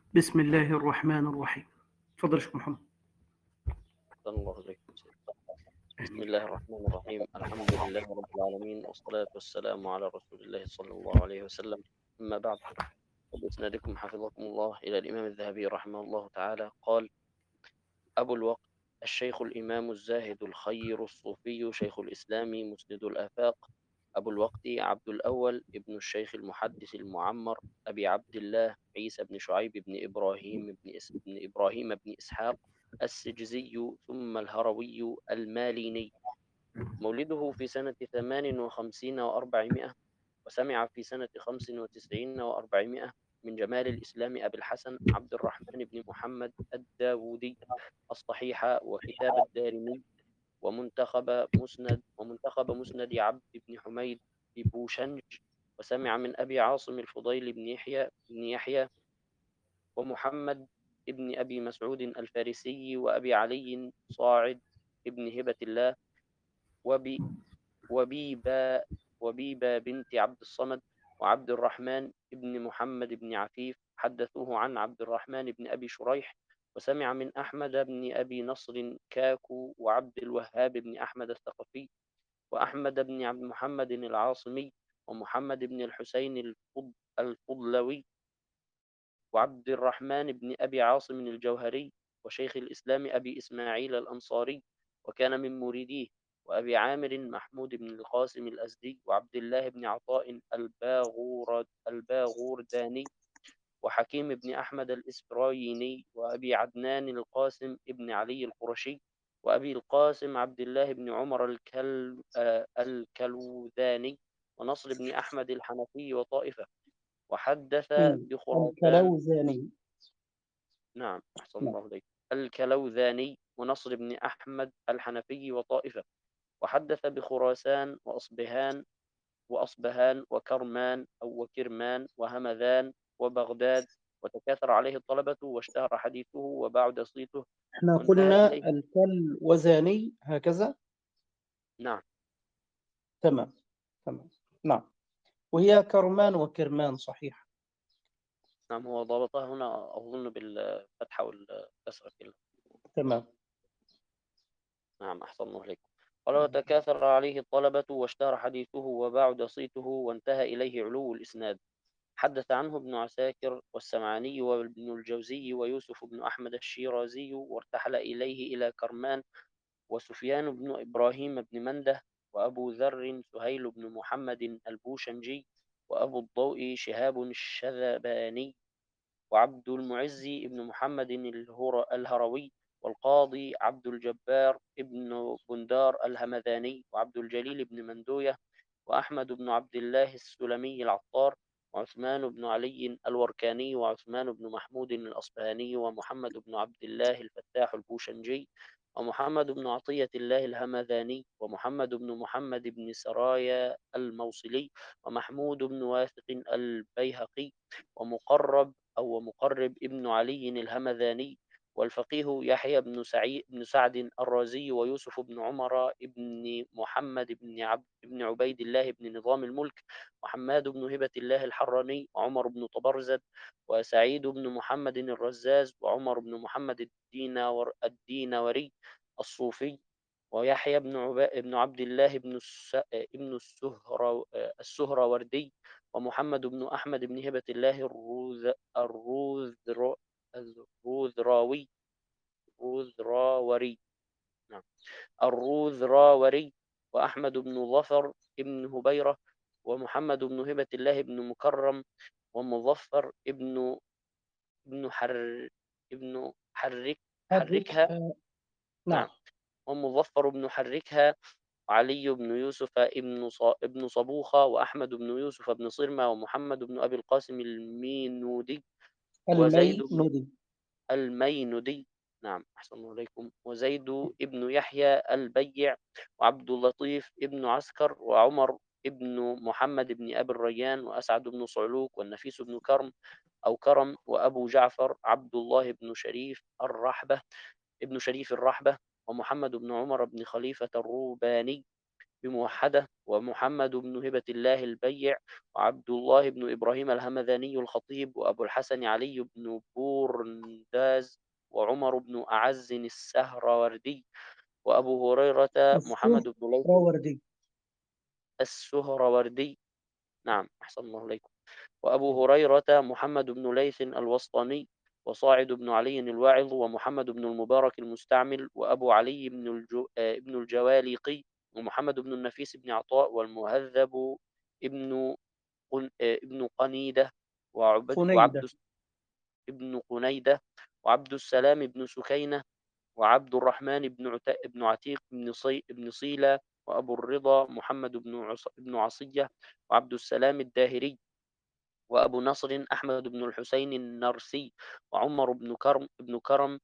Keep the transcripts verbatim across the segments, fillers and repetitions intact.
بسم الله الرحمن الرحيم. تفضل يا شيخ محمد. أحسن الله إليكم سيدي. بسم الله الرحمن الرحيم، الحمد لله رب العالمين، والصلاة والسلام على رسول الله صلى الله عليه وسلم. أما بعد، وبإسنادكم حفظكم الله إلى الإمام الذهبي رحمه الله تعالى قال: أبو الوقت الشيخ الإمام الزاهد الخير الصوفي شيخ الإسلام مسند الآفاق، أبو الوقت عبد الأول ابن الشيخ المحدث المعمر أبي عبد الله عيسى بن شعيب بن إبراهيم بن, إس... بن إبراهيم بن إسحاق السجزي ثم الهروي الماليني. مولده في سنة ثمان وخمسين وأربعمائة، وسمع في سنة خمس وتسعين وأربعمائة من جمال الإسلام أبي الحسن عبد الرحمن بن محمد الداودي الصحيح وكتاب الدارمي ومنتخب مسند ومنتخب مسند عبد بن حميد ببوشنج. وسمع من أبي عاصم الفضيل بن يحيى بن يحيى ومحمد ابن أبي مسعود الفارسي وأبي علي صاعد ابن هبة الله وبي وبيبا وبيبا بنت عبد الصمد وعبد الرحمن ابن محمد بن عفيف. حدثوه عن عبد الرحمن بن أبي شريح. وسمع من أحمد بن أبي نصر كاكو وعبد الوهاب بن أحمد الثقفي وأحمد بن عبد محمد العاصمي ومحمد بن الحسين الفضلوي وعبد الرحمن بن أبي عاصم الجوهري وشيخ الإسلام أبي إسماعيل الأنصاري وكان من مريديه، وأبي عامر محمود بن القاسم الأزدي وعبد الله بن عطاء الباغور الباغورداني وحكيم بن أحمد الإسفرايني وأبي عدنان القاسم بن علي القرشي وأبي القاسم عبد الله بن عمر الكل... آه الكلوذاني ونصر بن أحمد الحنفي وطائفة. وحدث بخراسان. الكلوذاني. نعم، أحسن نعم. الله إليك. الكلوذاني ونصر بن أحمد الحنفي وطائفة. وحدث بخراسان وأصبهان وأصبهان وكرمان أو وكرمان وهمذان وبغداد، وتكاثر عليه الطلبة واشتهر حديثه وبعد صيته احنا وانتهى قلنا إليه. الكلوذاني هكذا. نعم تمام تمام. نعم، وهي كرمان وكرمان صحيح. نعم، هو ضابطها هنا أظن بالفتحة والكسرة كلها. تمام. نعم، أحسن الله إليكم. قال: وتكاثر عليه الطلبة واشتهر حديثه وبعد صيته وانتهى إليه علو الإسناد. حدث عنه ابن عساكر والسمعاني وابن الجوزي ويوسف بن أحمد الشيرازي، وارتحل إليه إلى كرمان وسفيان بن إبراهيم بن منده وأبو ذر سهيل بن محمد البوشنجي وأبو الضوء شهاب الشذباني وعبد المعز بن محمد الهروي والقاضي عبد الجبار ابن بندار الهمذاني وعبد الجليل بن مندوية وأحمد بن عبد الله السلمي العطار وعثمان بن علي الوركاني وعثمان بن محمود الأصبهاني ومحمد بن عبد الله الفتاح البوشنجي ومحمد بن عطية الله الهمذاني ومحمد بن محمد بن سرايا الموصلي ومحمود بن واثق البيهقي ومقرب أو مقرب ابن علي الهمذاني والفقيه يحيى بن سعيد بن سعد الرازي ويوسف بن عمر بن محمد بن عبد بن عبيد الله بن نظام الملك وحماد بن هبة الله الحراني وعمر بن طبرزد وسعيد بن محمد الرزاز وعمر بن محمد الدينور الدينوري الصوفي ويحيى بن عبا بن عبد الله بن الس... ابن السهر السهروردي ومحمد بن أحمد بن هبة الله الروذ الروذر الروذراوي الروذراوري نعم الروذراوري وأحمد بن ظفر بن هبيرة ومحمد بن هبة الله بن مكرم ومظفر ابن ابن حر ابن حرك حرك. حركها. آه. نعم، نعم. ومظفر بن حركها وعلي بن يوسف ابن ابن صبوخة وأحمد بن يوسف بن صرمة ومحمد بن أبي القاسم المينودي وزيد بن المينودي. المينودي. نعم، أحسن الله عليكم. وزيد ابن يحيى البيع وعبد اللطيف ابن عسكر وعمر ابن محمد بن أبي الريان وأسعد بن صعلوك والنفيس بن كرم أو كرم وأبو جعفر عبد الله بن شريف الرحبة ابن شريف الرحبة ومحمد بن عمر بن خليفة الروباني بموحدة، ومحمد بن هبة الله البيع، وعبد الله بن إبراهيم الهمذاني الخطيب، وأبو الحسن علي بن بورنداز، وعمر بن أعز السهروردي، وأبو هريرة محمد بن ليث السهروردي. السهروردي. نعم، أحسن الله إليكم. وأبو هريرة محمد بن ليث الوسطاني، وصاعد بن علي الواعظ، ومحمد بن المبارك المستعمل، وأبو علي بن الجو... آه، ابن الجواليقي، ومحمد بن النفيس بن عطاء، والمهذب ابن قن... آه، ابن قنيدة، وعبد وعبد قنيدة. الس- ابن قنيدة، وعبد السلام بن سكينة، وعبد الرحمن بن عت... بن عتيق بن صي... بن صيلة، وأبو الرضا محمد بن عص... بن عصية، وعبد السلام الداهري، وأبو نصر أحمد بن الحسين النرسي، وعمر بن كرم بن كرم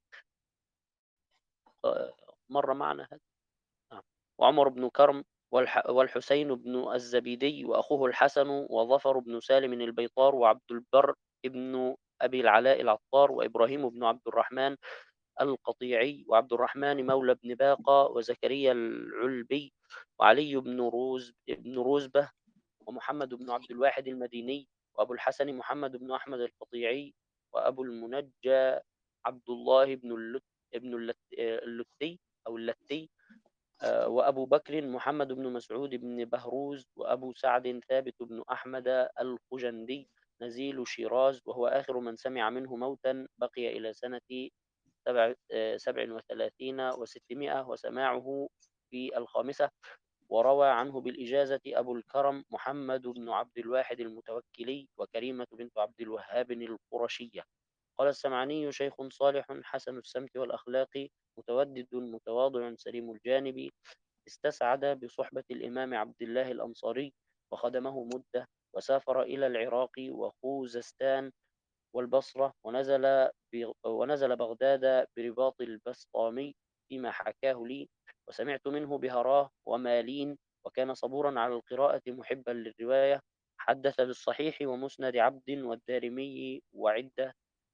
آه، مر معنا هذا. نعم. وعمر بن كرم، والح والحسين بن الزبيدي، وأخوه الحسن، وظفر بن سالم البيطار، وعبد البر ابن أبي العلاء العطار، وإبراهيم بن عبد الرحمن القطيعي، وعبد الرحمن مولى بن باقة، وزكريا العلبي، وعلي بن روز بن روزبة، ومحمد بن عبد الواحد المديني، وأبو الحسن محمد بن أحمد القطيعي، وأبو المنجى عبد الله بن اللت ابن اللت اللتي أو اللتي، آه، وأبو بكر محمد بن مسعود بن بهروز، وأبو سعد ثابت بن أحمد الخجندي نزيل شيراز، وهو آخر من سمع منه موتا، بقي إلى سنة سبع, آه، سبع وثلاثين وستمائة، وسماعه في الخامسة. وروى عنه بالإجازة أبو الكرم محمد بن عبد الواحد المتوكلي، وكريمة بنت عبد الوهاب القرشية. قال السمعاني: شيخ صالح حسن السمت والأخلاق، متودد متواضع سليم الجانب، استسعد بصحبة الإمام عبد الله الأنصاري، وخدمه مدة، وسافر إلى العراق وخوزستان والبصرة، ونزل ونزل بغداد برباط البسطامي فيما حكاه لي، وسمعت منه بهراه ومالين، وكان صبورا على القراءة محبا للرواية. حدث بالصحيح ومسند عبد والدارمي وعدة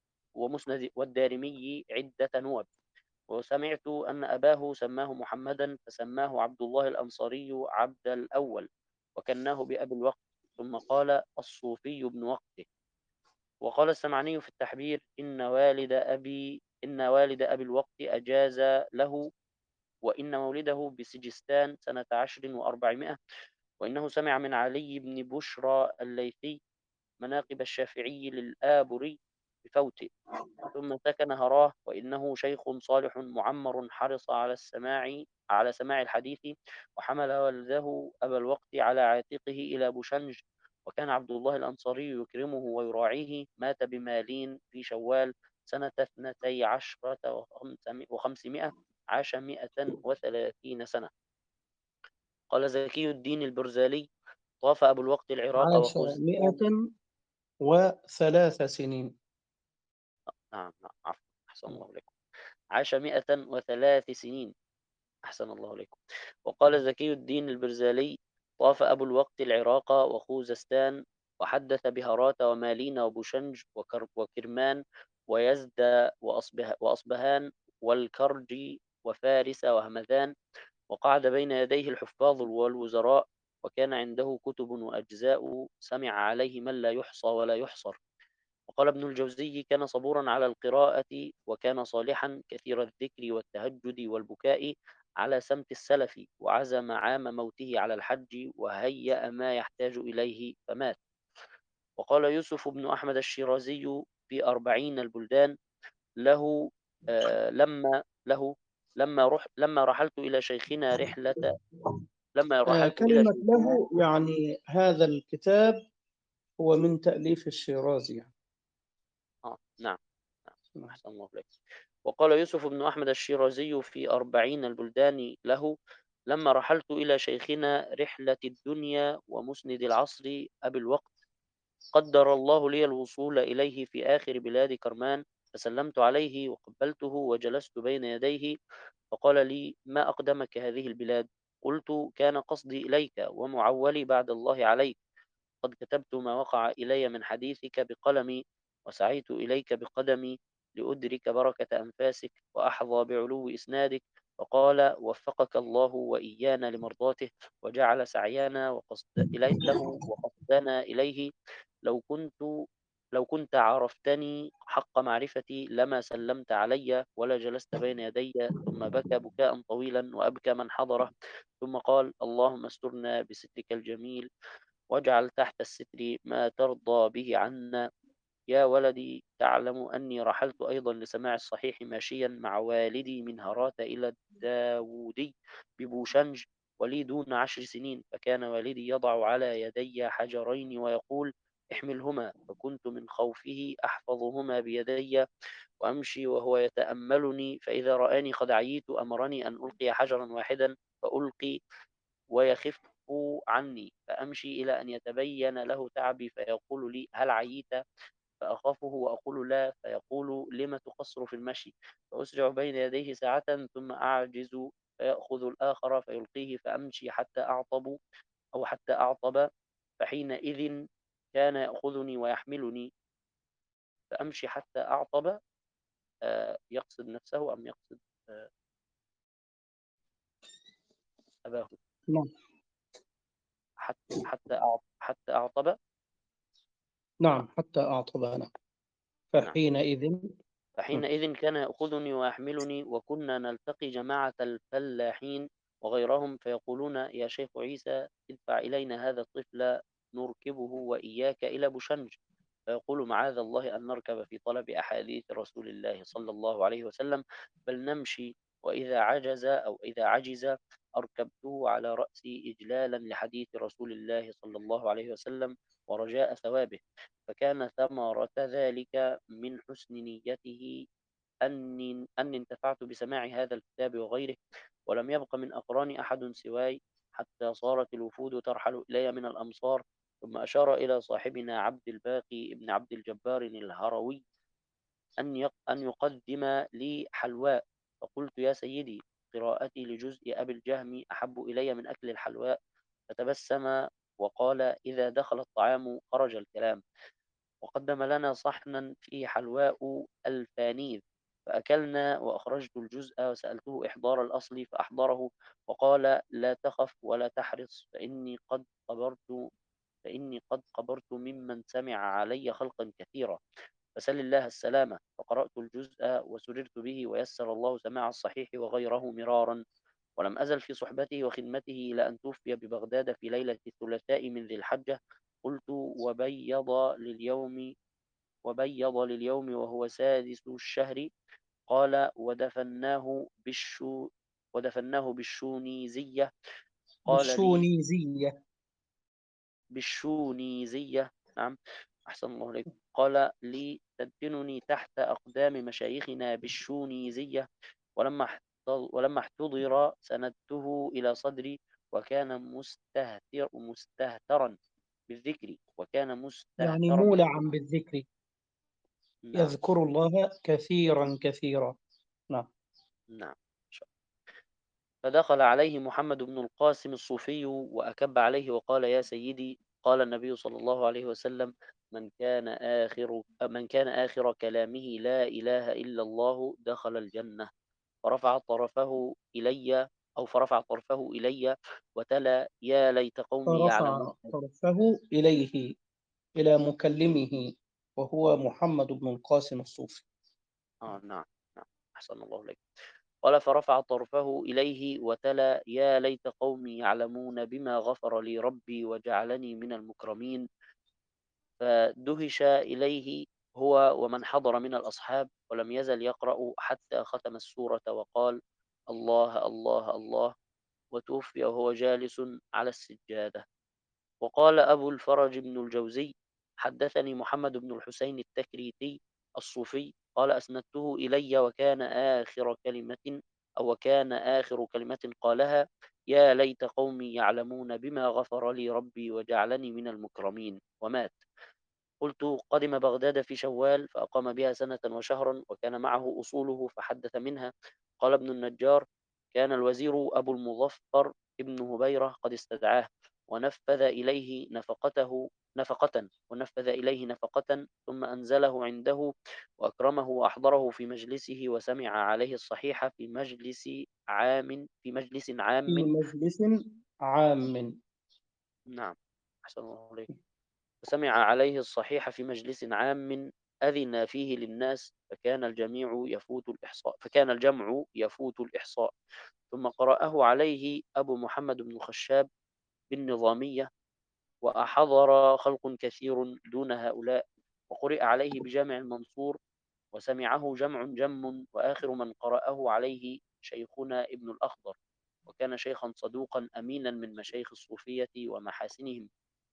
ومسند والدارمي عدة نوب. وسمعت أن أباه سماه محمدا، فسماه عبد الله الأنصاري عبد الأول، وكناه بأبي الوقت، ثم قال: الصوفي ابن وقته. وقال السمعاني في التحبير: إن والد أبي إن والد أبي الوقت أجاز له، وإن مولده بسجستان سنة عشر وأربعمائة، وإنه سمع من علي بن بشرى الليثي مناقب الشافعي للآبري بفوته، ثم سكن هراه، وإنه شيخ صالح معمر حرص على السماع على سماع الحديث، وحمل والده أبا الوقت على عاتقه إلى بوشنج. وكان عبد الله الأنصاري يكرمه ويراعيه. مات بمالين في شوال سنة اثنتي عشرة وخمسمائة، عاش مئة وثلاثين سنة. قال زكي الدين البرزالي: طاف أبو الوقت العراق عاش وخوزستان. مئة وثلاث سنين. نعم نعم، عفوا، أحسن الله إليكم. عاش مئة وثلاث سنين، أحسن الله إليكم. وقال زكي الدين البرزالي: طاف أبو الوقت العراق وخوزستان، وحدث بهرات ومالين وبوشنج وكر وكرمان ويزد وأصبه وأصبهان والكرج وفارس وهمذان، وقعد بين يديه الحفاظ والوزراء، وكان عنده كتب وأجزاء سمع عليه من لا يحصى ولا يحصر. وقال ابن الجوزي: كان صبورا على القراءة، وكان صالحا كثير الذكر والتهجد والبكاء على سمت السلف، وعزم عام موته على الحج، وهيأ ما يحتاج إليه فمات. وقال يوسف بن أحمد الشيرازي في أربعين البلدان له آه لما له لما رح لما رحلت إلى شيخنا رحلة لما آه، رحلت إلى كلمة شيخنا. له يعني هذا الكتاب هو من تأليف الشيرازي يعني. آه نعم نعم، نعم. أحسن الله إليك. وقال يوسف بن أحمد الشيرازي في أربعين البلدان له: لما رحلت إلى شيخنا رحلة الدنيا ومسند العصر أبي الوقت، قدر الله لي الوصول إليه في آخر بلاد كرمان، فسلمت عليه وقبلته وجلست بين يديه، فقال لي: ما أقدمك هذه البلاد؟ قلت: كان قصدي إليك ومعولي بعد الله عليك، قد كتبت ما وقع إلي من حديثك بقلمي، وسعيت إليك بقدمي لأدرك بركة أنفاسك وأحظى بعلو إسنادك، فقال: وفقك الله وإيانا لمرضاته، وجعل سعينا وقصد إلي له وقصدنا إليه. لو كنت لو كنت عرفتني حق معرفتي لما سلمت علي ولا جلست بين يدي. ثم بكى بكاء طويلا وأبكى من حضره، ثم قال: اللهم استرنا بسترك الجميل، واجعل تحت الستر ما ترضى به عنا. يا ولدي، تعلم أني رحلت أيضا لسماع الصحيح ماشيا مع والدي من هرات إلى الداودي ببوشنج، ولي دون عشر سنين. فكان والدي يضع على يدي حجرين ويقول: احملهما. فكنت من خوفه أحفظهما بيدي وأمشي وهو يتأملني، فإذا رآني قد عييت أمرني أن ألقي حجرا واحدا، فألقي ويخف عني، فأمشي إلى أن يتبين له تعبي، فيقول لي: هل عييت؟ فأخافه وأقول لا، فيقول: لم تقصر في المشي؟ فأسرع بين يديه ساعة ثم أعجز، فيأخذ الآخر فيلقيه، فأمشي حتى أعطب أو حتى أعطب، فحينئذ كان يأخذني ويحملني. فأمشي حتى أعطب. آه، يقصد نفسه أم يقصد آه، أباه؟ نعم حتى حتى أعط- حتى أعطب. نعم حتى أعطبنا. نعم. فحينئذ م. فحينئذ كان يأخذني ويحملني، وكنا نلتقي جماعة الفلاحين وغيرهم، فيقولون: يا شيخ عيسى، ادفع إلينا هذا الطفل نركبه وإياك إلى بوشنج. فيقول: معاذ الله أن نركب في طلب أحاديث رسول الله صلى الله عليه وسلم، بل نمشي. وإذا عجز أو إذا عجز أركبته على رأسي إجلالا لحديث رسول الله صلى الله عليه وسلم ورجاء ثوابه. فكان ثمرة ذلك من حسن نيته أني أني انتفعت بسماع هذا الكتاب وغيره، ولم يبق من أقراني أحد سواي، حتى صارت الوفود ترحل إلي من الأمصار. ثم أشار إلى صاحبنا عبد الباقي ابن عبد الجبار الهروي أن يق- أن يقدم لي حلواء. فقلت: يا سيدي، قراءتي لجزء أبي الجهم أحب إلي من أكل الحلواء. فتبسم وقال: إذا دخل الطعام خرج الكلام. وقدم لنا صحنا فيه حلواء الفانيذ، فأكلنا. وأخرجت الجزء وسألته إحضار الأصل فأحضره، وقال: لا تخف ولا تحرص، فإني قد قبرت فإني قد قبرت ممن سمع علي خلقا كثيرا، فسل الله السلامة. فقرأت الجزء وسررت به، ويسر الله سماع الصحيح وغيره مرارا. ولم أزل في صحبته وخدمته إلى أن توفي ببغداد في ليلة الثلاثاء من ذي الحجة. قلت: وبيض لليوم وبيض لليوم وهو سادس الشهر. قال: ودفناه بالشو ودفناه بالشونيزية. قال لي: بالشونيزية. بالشونيزية. نعم، أحسن الله إليك. قال لي: تدفنني تحت أقدام مشايخنا بالشونيزية. ولما احت- ولما احتضر سندته إلى صدري، وكان مستهتر مستهترا بالذكر وكان يعني مستهترا مولعا بالذكر. بالذكر، نعم. يذكر الله كثيرا كثيرا. نعم. نعم. فدخل عليه محمد بن القاسم الصوفي وأكب عليه وقال: يا سيدي، قال النبي صلى الله عليه وسلم: من كان آخر من كان آخر كلامه لا إله إلا الله دخل الجنة. فرفع طرفه إلي أو فرفع طرفه إلي وتلا: يا ليت قومي يعلمون. فرفع طرفه إليه، إلى مكلمه، وهو محمد بن القاسم الصوفي. آه نعم. نعم، أحسن الله إليك. قال: فرفع طرفه إليه وتلا: يا ليت قومي يعلمون بما غفر لي ربي وجعلني من المكرمين. فدهش إليه هو ومن حضر من الأصحاب، ولم يزل يقرأ حتى ختم السورة وقال: الله الله الله. وتوفي وهو جالس على السجادة. وقال أبو الفرج بن الجوزي: حدثني محمد بن الحسين التكريتي الصوفي قال: أسندته إلي، وكان آخر كلمة أو وكان آخر كلمة قالها: يا ليت قومي يعلمون بما غفر لي ربي وجعلني من المكرمين. ومات. قلت: قدم بغداد في شوال، فأقام بها سنة وشهرا، وكان معه أصوله فحدث منها. قال ابن النجار: كان الوزير أبو المظفر ابن هبيرة قد استدعاه، ونفذ إليه نفقته نفقة ونفذ إليه نفقة ثم أنزله عنده وأكرمه وأحضره في مجلسه وسمع عليه الصحيح في مجلس عام في مجلس في عام. مجلس عام. نعم، أحسن الله عليك. وسمع عليه الصحيح في مجلس عام أذن فيه للناس فكان الجميع يفوت الإحصاء فكان الجمع يفوت الإحصاء. ثم قرأه عليه أبو محمد بن خشاب بالنظامية وأحضر خلق كثير دون هؤلاء، وقرئ عليه بجامع المنصور وسمعه جمع جم، وآخر من قرأه عليه شيخنا ابن الأخضر، وكان شيخا صدوقا أمينا من مشايخ الصوفية ومحاسنهم،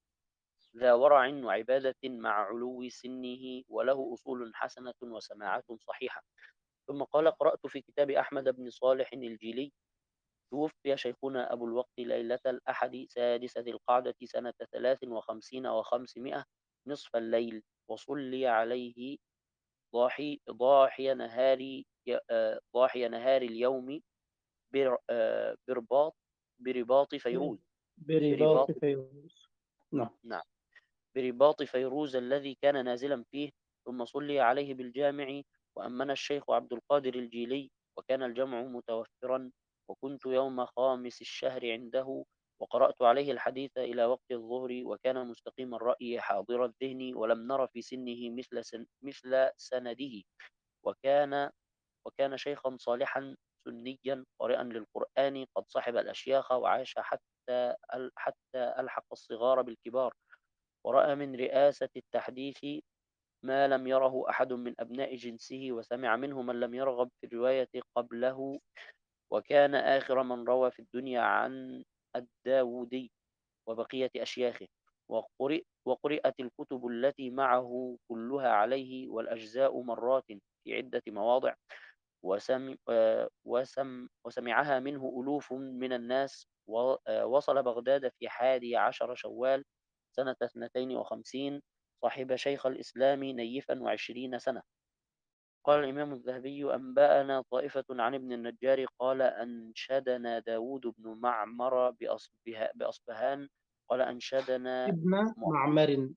ذا ورع وعبادة مع علو سنه، وله أصول حسنة وسماعات صحيحة. ثم قال قرأت في كتاب أحمد بن صالح الجيلي: توفي شيخنا أبو الوقت ليلة الأحد سادسة القعدة سنة ثلاث وخمسين وخمسمائة نصف الليل، وصلي عليه ضاحي ضاحي نهار ي- آه، ضاحي نهار اليوم بر- آه، برباط برباط فيروز برباط برباط فيروز. نعم. نعم، برباط فيروز الذي كان نازلا فيه. ثم صلي عليه بالجامع، وأمن الشيخ عبد القادر الجيلي، وكان الجمع متوفرا، وكنت يوم خامس الشهر عنده، وقرأت عليه الحديث إلى وقت الظهر، وكان مستقيم الرأي حاضر الذهن، ولم نر في سنه مثل سن مثل سنده، وكان وكان شيخا صالحا سنيا قارئا للقرآن قد صحب الأشياخ وعاش حتى حتى ألحق الصغار بالكبار، ورأى من رئاسة التحديث ما لم يره أحد من أبناء جنسه، وسمع منه من لم يرغب في الرواية قبله، وكان آخر من روى في الدنيا عن الداودي وبقية أشياخه. وقرئ وقرئت الكتب التي معه كلها عليه والأجزاء مرات في عدة مواضع، وسم آه، وسم وسمعها منه ألوف من الناس. ووصل بغداد في حادي عشر شوال سنة اثنتين وخمسين صاحب شيخ الإسلام نيفا وعشرين سنة. قال الإمام الذهبي: أنبأنا طائفة عن ابن النجار قال أنشدنا داود بن معمر بأصبها- بأصبهان قال أنشدنا ابن م- معمر.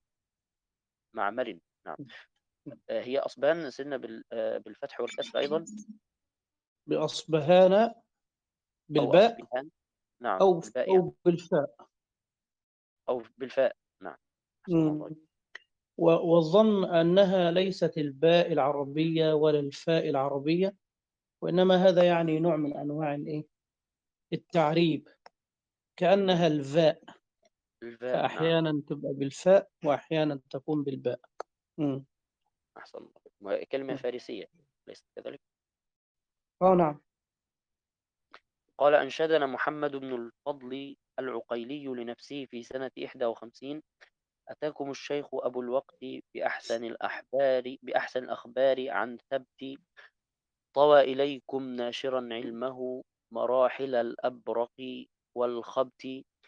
معمر. نعم. آه، هي أصبهان سنة بال- آه، بالفتح والكسر أيضا، بأصبهان أو بالباء أصبهان. نعم أو بالباء يعني، أو بالفاء. أو بالفاء. نعم، أحسن الله. مم. و- والظن أنها ليست الباء العربية ولا الفاء العربية، وإنما هذا يعني نوع من أنواع الإيه؟ التعريب، كأنها الفاء، الفاء. نعم، فأحيانا تبقى بالفاء وأحيانا تكون بالباء. مم. أحسن الله. كلمة فارسية ليست كذلك؟ اه نعم. قال أنشدنا محمد بن الفضل العقيلي لنفسه في سنة إحدى وخمسين: أتاكم الشيخ أبو الوقت بأحسن الأحبار بأحسن الأخبار عن ثبت، طوى إليكم ناشرا علمه مراحل الأبرق والخبت،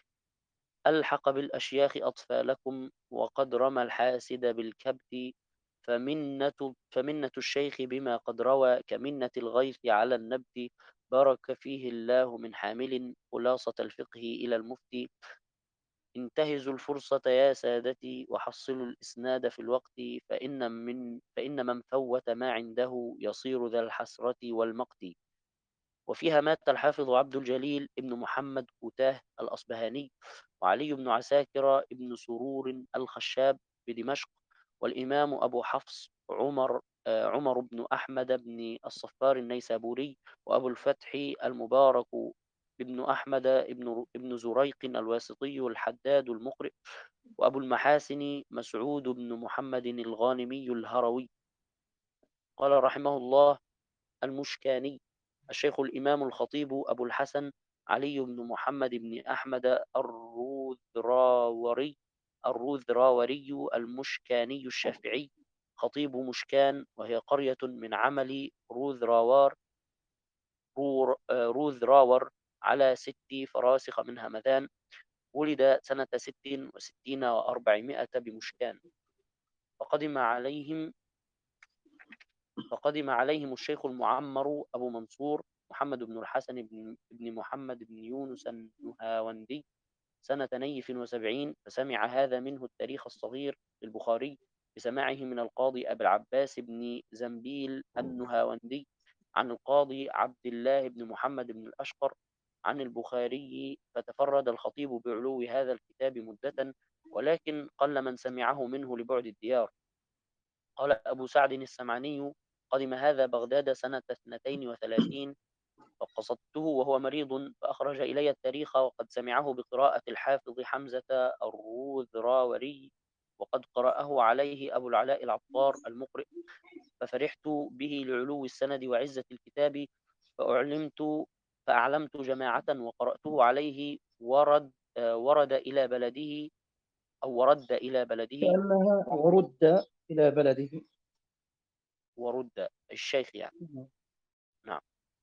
ألحق بالأشياخ أطفالكم وقد رمى الحاسد بالكبت، فمنة فمنة الشيخ بما قد روى كمنة الغيث على النبت، بارك فيه الله من حامل خلاصة الفقه إلى المفتي، انتهزوا الفرصة يا سادتي وحصلوا الإسناد في الوقت، فإن من فإن من فوت ما عنده يصير ذا الحسرة والمقت. وفيها مات الحافظ عبد الجليل ابن محمد كوتاه الأصبهاني، وعلي بن عساكر ابن سرور الخشاب بدمشق، والإمام أبو حفص عمر آه، عمر بن أحمد بن الصفار النيسابوري، وأبو الفتح المبارك ابن أحمد ابن ابن زريق الواسطي الحداد المقرئ، وأبو المحاسن مسعود بن محمد الغانمي الهروي. قال رحمه الله المشكاني: الشيخ الإمام الخطيب أبو الحسن علي بن محمد بن أحمد الروذراوري الروذراوري المشكاني الشافعي، خطيب مشكان، وهي قرية من عمل روذراوار رور- آه، روذراور على ست فراسخ من همذان، ولد سنة ست وستين وأربعمائة بمشكان. فقدم عليهم فقدم عليهم الشيخ المعمر أبو منصور محمد بن الحسن بن, بن محمد بن يونس النهاوندي سنة نيف وسبعين، فسمع هذا منه التاريخ الصغير للبخاري بسماعه من القاضي أبي العباس بن زنبيل النهاوندي عن القاضي عبد الله بن محمد بن الأشقر عن البخاري، فتفرد الخطيب بعلو هذا الكتاب مدة، ولكن قل من سمعه منه لبعد الديار. قال أبو سعد السمعاني: قدم هذا بغداد سنة اثنتين وثلاثين، فقصدته وهو مريض، فأخرج إلي التاريخ وقد سمعه بقراءة الحافظ حمزة الروذراوري، وقد قرأه عليه أبو العلاء العطار المقرئ، ففرحت به لعلو السند وعزة الكتاب، فأعلمت فأعلمت جماعة وقرأته عليه، ورد آه، ورد إلى بلده أو ورد إلى بلده كأنها ورد إلى بلده. ورد الشيخ يعني. نعم.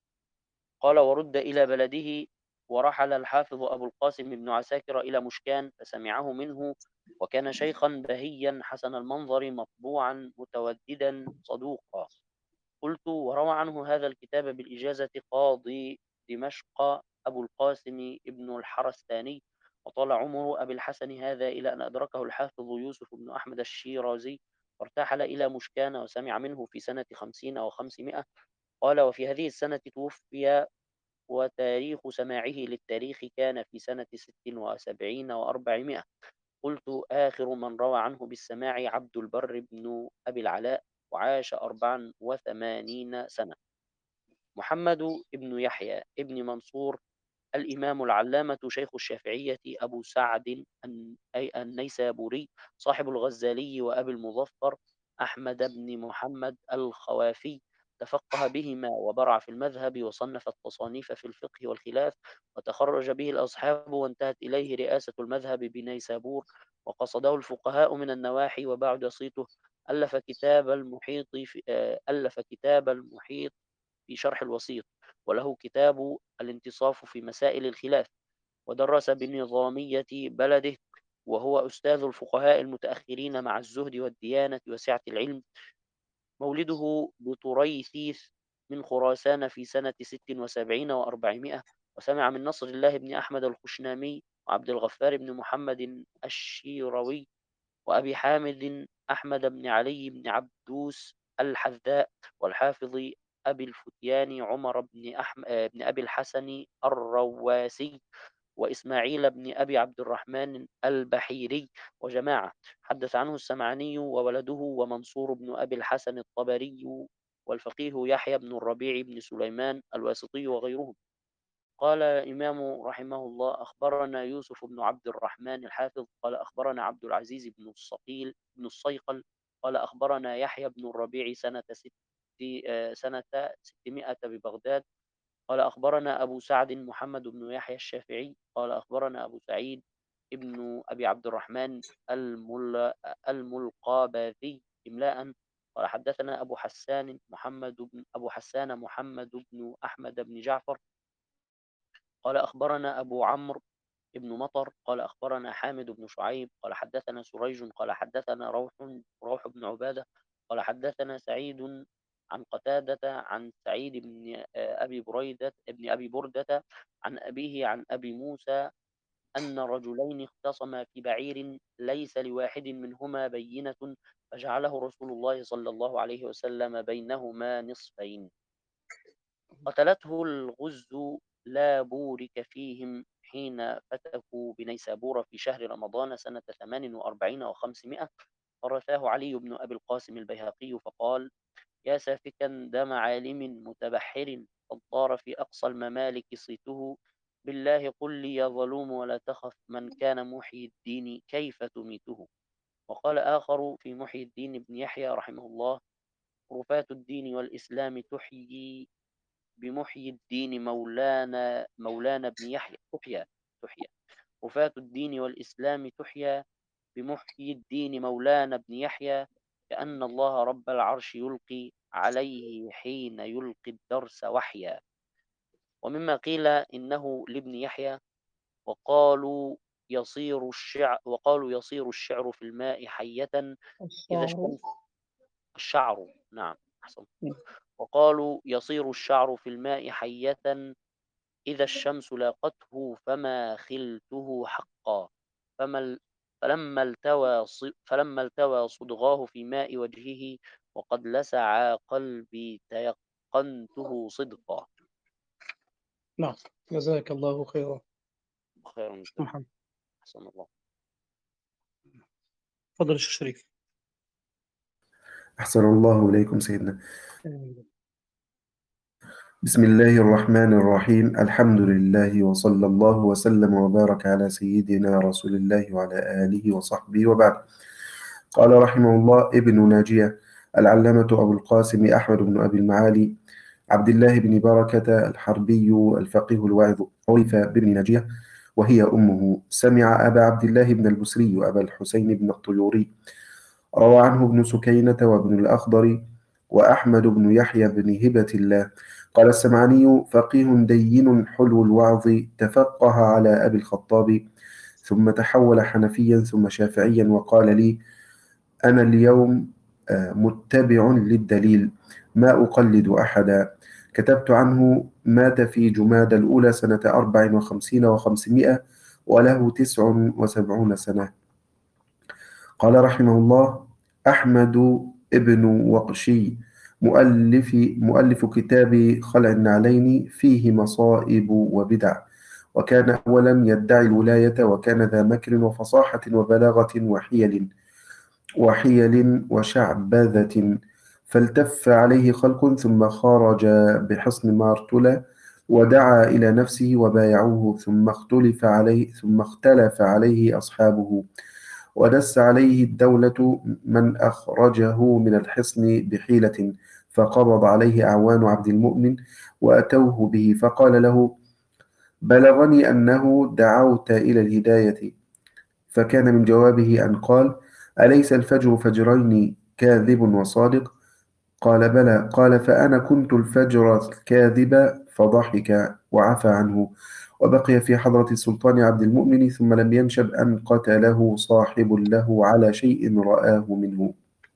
قال: ورد إلى بلده، ورحل الحافظ أبو القاسم بن عساكر إلى مشكان فسمعه منه، وكان شيخا بهيا حسن المنظر مطبوعا متوددا صدوقا. قلت: وروى عنه هذا الكتاب بالإجازة قاضي دمشق أبو القاسم ابن الحرستاني، وطال عمر أبي الحسن هذا إلى أن أدركه الحافظ يوسف بن أحمد الشيرازي، وارتحل إلى مشكان وسمع منه في سنة خمسين أو خمسمائة. قال: وفي هذه السنة توفي، وتاريخ سماعه للتاريخ كان في سنة ست وسبعين وأربعمائة. قلت: آخر من روى عنه بالسماع عبد البر بن أبي العلاء، وعاش أربعا وثمانين سنة. محمد بن يحيى ابن منصور الإمام العلامة شيخ الشافعية أبو سعد النيسابوري صاحب الغزالي وأبي المظفر أحمد بن محمد الخوافي، تفقه بهما وبرع في المذهب، وصنف التصانيف في الفقه والخلاف، وتخرج به الأصحاب، وانتهت إليه رئاسة المذهب بنيسابور، وقصده الفقهاء من النواحي، وبعد صيته ألف كتاب المحيط في ألف كتاب المحيط في شرح الوسيط، وله كتاب الانتصاف في مسائل الخلاف، ودرس بنظامية بلده، وهو أستاذ الفقهاء المتأخرين مع الزهد والديانة وسعة العلم. مولده بطريثيث من خراسان في سنة ست وسبعين وأربعمائة، وسمع من نصر الله بن أحمد الخشنامي وعبد الغفار بن محمد الشيروي وأبي حامد أحمد بن علي بن عبدوس الحذاء، والحافظ أبي الفتيان عمر بن, أحم... بن أبي الحسن الرواسي، وإسماعيل بن أبي عبد الرحمن البحيري، وجماعة. حدث عنه السمعاني وولده ومنصور بن أبي الحسن الطبري، والفقيه يحيى بن الربيع بن سليمان الواسطي وغيرهم. قال الإمام رحمه الله: أخبرنا يوسف بن عبد الرحمن الحافظ قال أخبرنا عبد العزيز بن الصقيل بن الصيقل قال أخبرنا يحيى بن الربيع سنة ست سنة ستمائة ببغداد قال أخبرنا أبو سعد محمد بن يحيى الشافعي قال أخبرنا أبو سعيد ابن أبي عبد الرحمن المل... الملقابذي إملاء قال حدثنا أبو حسان محمد بن أبو حسان محمد بن أحمد بن جعفر قال أخبرنا أبو عمرو ابن مطر قال أخبرنا حامد بن شعيب قال حدثنا سريج قال حدثنا روح روح بن عبادة قال حدثنا سعيد عن قتادة عن سعيد بن أبي بريدة ابن أبي بردة عن أبيه عن أبي موسى أن رجلين اختصما في بعير ليس لواحد منهما بينة، فجعله رسول الله صلى الله عليه وسلم بينهما نصفين. قتلته الغز لا بورك فيهم حين فتكوا بنيسابور في شهر رمضان سنة ثمان وأربعين وخمسمائة، فرثاه علي بن أبي القاسم البيهقي فقال: يا سافكا دم عالم متبحر، قد طار في أقصى الممالك صيته، بالله قل لي يا ظلوم ولا تخف، من كان محيي الدين كيف تميته. وقال آخر في محيي الدين بن يحيى رحمه الله: رفاة الدين والإسلام تحيي بمحيي الدين مولانا مولانا بن يحيى تحيا تحيا رفاة الدين والإسلام تحيا بمحيي الدين مولانا بن يحيى، كأن الله رب العرش يلقي عليه حين يلقي الدرس وحيا. ومما قيل إنه لابن يحيى، وقالوا يصير الشعر وقالوا يصير الشعر في الماء حية إذا الشعر. الشمس الشعر نعم أحسن وقالوا يصير الشعر في الماء حية إذا الشمس لاقته فما خلته حقا فما ال- فلما التوى ص- فلما التوى صدغاه في ماء وجهه وقد لسع قلبي تيقنته صدقا. نعم، جزاك الله خيرا خير من ذلك. محمد. أحسن الله. تفضل الشيخ شريف. أحسن الله إليكم سيدنا. آمين. بسم الله الرحمن الرحيم. الحمد لله وصلى الله وسلم وبارك على سيدنا رسول الله وعلى آله وصحبه وبعد. قال رحمه الله ابن ناجية العلامة أبو القاسم أحمد بن أبي المعالي عبد الله بن بركة الحربي الفقيه الواعظ عرف بابن ناجية وهي أمه. سمع أبا عبد الله بن البسري وأبا الحسين بن الطيوري. روى عنه ابن سكينة وابن الأخضر وأحمد بن يحيى بن هبة الله. قال السمعاني فقيه دين حلو الوعظ تفقه على أبي الخطاب ثم تحول حنفيا ثم شافعيا وقال لي أنا اليوم متبع للدليل ما أقلد أحدا. كتبت عنه مات في جماد الأولى سنة أربع وخمسين وخمسمائة وله تسع وسبعون سنة. قال رحمه الله أحمد ابن وقشي مؤلف, مؤلف كتاب خلع النعلين فيه مصائب وبدع، وكان أولا يدعي الولاية وكان ذا مكر وفصاحة وبلاغة وحيل وحيل وشعبذة، فالتف عليه خلق ثم خرج بحصن مارتلة ودعا إلى نفسه وبايعوه ثم اختلف عليه ثم اختلف عليه أصحابه ودس عليه الدولة من أخرجه من الحصن بحيلة، فقبض عليه أعوان عبد المؤمن وأتوه به فقال له بلغني أنه دعوت إلى الهداية. فكان من جوابه أن قال أليس الفجر فجرين كاذب وصادق؟ قال بلى. قال فأنا كنت الفجر الكاذب، فضحك وعفى عنه وبقي في حضرة السلطان عبد المؤمن ثم لم ينشب أن قتله صاحب له على شيء رآه منه.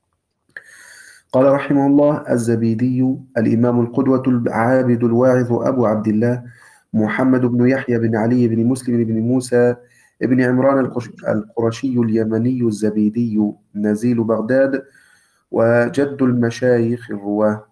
قال رحمه الله الزبيدي الإمام القدوة العابد الواعظ أبو عبد الله محمد بن يحيى بن علي بن مسلم بن موسى ابن عمران القرشي اليمني الزبيدي نزيل بغداد وجد المشايخ الرواه.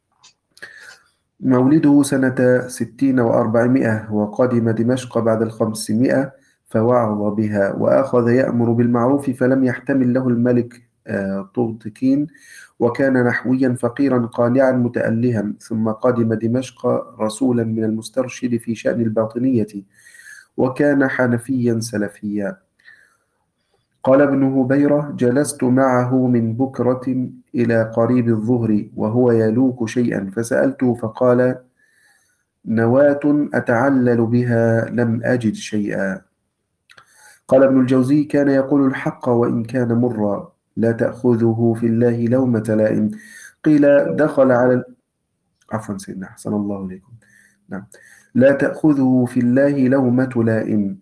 مولده سنة ستين وأربعمائة وقدم دمشق بعد الخمسمائة فوعظ بها وأخذ يأمر بالمعروف فلم يحتمل له الملك طغتكين وكان نحويا فقيرا قانعا متألها، ثم قدم دمشق رسولا من المسترشد في شأن الباطنية وكان حنفيا سلفيا. قال ابن هبيرة جلست معه من بكرة إلى قريب الظهر وهو يلوك شيئا فسألته فقال نواة أتعلل بها لم أجد شيئا. قال ابن الجوزي كان يقول الحق وإن كان مرا لا تأخذه في الله لومة لائم. قيل دخل على عفوا سيدنا أحسن الله إليكم. نعم لا تأخذه في الله لومة لائم.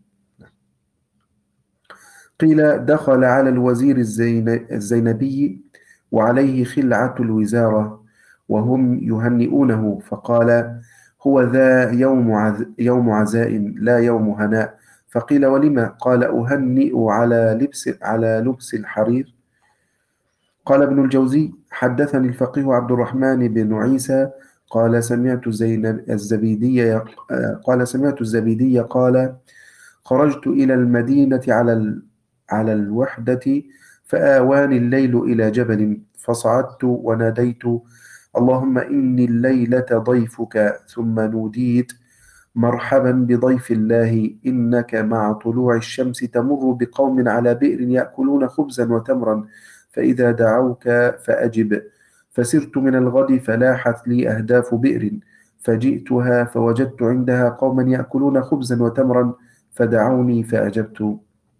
قيل دخل على الوزير الزينبي وعليه خلعة الوزارة وهم يهنئونه فقال هو ذا يوم عز يوم عزاء لا يوم هناء. فقيل ولما؟ قال أهنئ على لبس على لبس الحرير. قال ابن الجوزي حدثني الفقيه عبد الرحمن بن عيسى قال سمعت الزبيدي قال سمعت الزبيدي قال خرجت إلى المدينة على على الوحدة فآواني الليل إلى جبل فصعدت وناديت اللهم إني الليلة ضيفك ثم نوديت مرحبا بضيف الله إنك مع طلوع الشمس تمر بقوم على بئر يأكلون خبزا وتمرا فإذا دعوك فأجب. فسرت من الغد فلاحت لي أهداف بئر فجئتها فوجدت عندها قوما يأكلون خبزا وتمرا فدعوني فأجبت.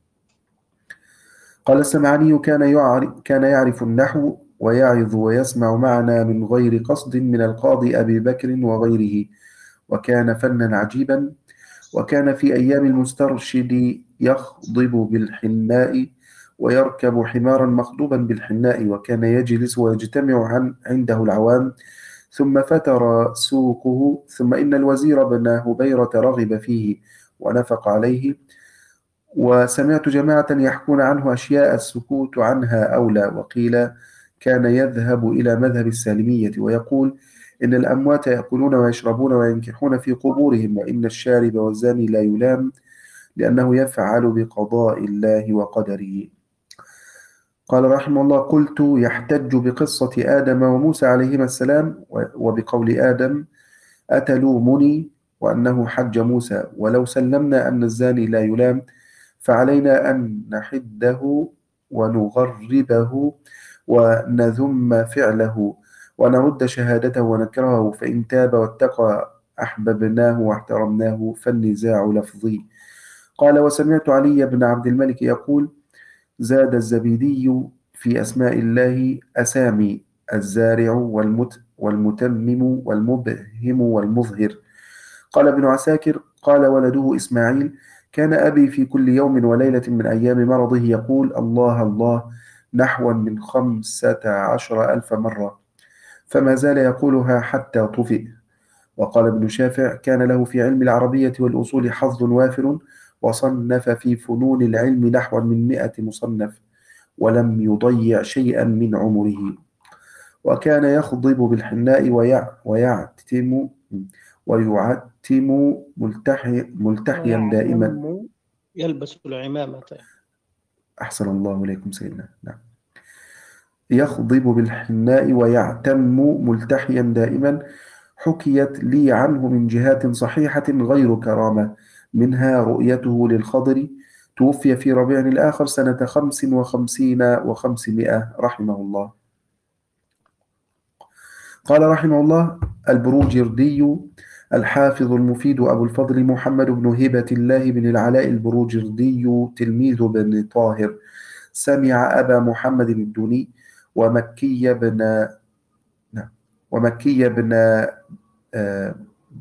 قال السمعاني كان يعرف, كان يعرف النحو ويعظ ويسمع معنا من غير قصد من القاضي أبي بكر وغيره وكان فنا عجيبا. وكان في أيام المسترشد يخضب بالحناء ويركب حمارا مخضوبا بالحناء وكان يجلس ويجتمع عنده العوام ثم فتر سوقه، ثم إن الوزير بن هبيرة رغب فيه ونفق عليه. وسمعت جماعة يحكون عنه أشياء السكوت عنها أولى. وقيل كان يذهب إلى مذهب السالمية ويقول إن الأموات يأكلون ويشربون وينكحون في قبورهم، وإن الشارب والزاني لا يلام لأنه يفعل بقضاء الله وقدره. قال رحمه الله: قلت يحتج بقصة آدم وموسى عليهما السلام وبقول آدم: أتلومني وأنه حج موسى، ولو سلمنا أن الزاني لا يلام فعلينا أن نحده ونغربه ونذم فعله ونرد شهادته ونكرهه، فإن تاب واتقى أحببناه واحترمناه، فالنزاع لفظي. قال: وسمعت علي بن عبد الملك يقول: زاد الزبيدي في أسماء الله أسامي: الزارع والمت والمتمم والمبهم والمظهر. قال ابن عساكر: قال ولده إسماعيل: كان أبي في كل يوم وليلة من أيام مرضه يقول الله الله نحو من خمسة عشر ألف مرة، فما زال يقولها حتى طفئ. وقال ابن شافع: كان له في علم العربية والأصول حظ وافر، وصنف في فنون العلم نحو من مئة مصنف، ولم يضيع شيئا من عمره. وكان يخضب بالحناء ويع ويعتم ويعتم ملتحي ملتحيا دائما. يلبس العمامة. أحسن الله إليكم سيدنا. نعم. يخضب بالحناء ويعتم ملتحيا دائما. حكيت لي عنه من جهات صحيحة غير كرامة، منها رؤيته للخضر. توفي في ربيع الآخر سنة خمس وخمسين وخمسمائة رحمه الله. قال رحمه الله: البروجردي الحافظ المفيد أبو الفضل محمد بن هبة الله بن العلاء البروجردي تلميذ بن طاهر، سمع أبا محمد الدوني ومكي بن ومكي بن آه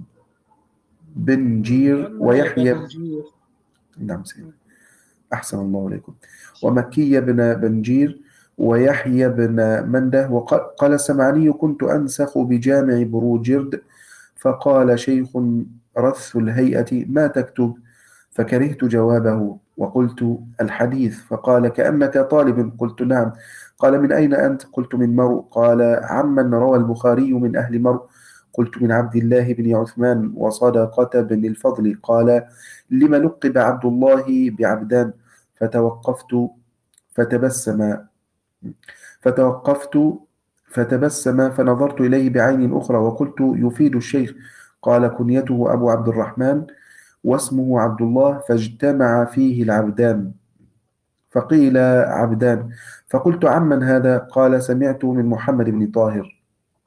بنجير ويحيى. نعم سيدي. أحسن الله عليكم. ومكي بن بنجير ويحيى بن منده. وقال السمعاني: كنت أنسخ بجامع بروجرد، فقال شيخ رث الهيئة: ما تكتب؟ فكرهت جوابه وقلت: الحديث. فقال: كأنك طالب. قلت: نعم. قال: من أين أنت؟ قلت: من مرو. قال: عمن روى البخاري من أهل مرو؟ قلت: من عبد الله بن عثمان وصدقة بن الفضل. قال: لم لقب عبد الله بعبدان؟ فتوقفت فتبسم فتوقفت فتبسم فنظرت إليه بعين أخرى وقلت: يفيد الشيخ. قال: كنيته أبو عبد الرحمن واسمه عبد الله، فاجتمع فيه العبدان. فقيل: عبدان. فقلت: عمن هذا؟ قال: سمعت من محمد بن طاهر.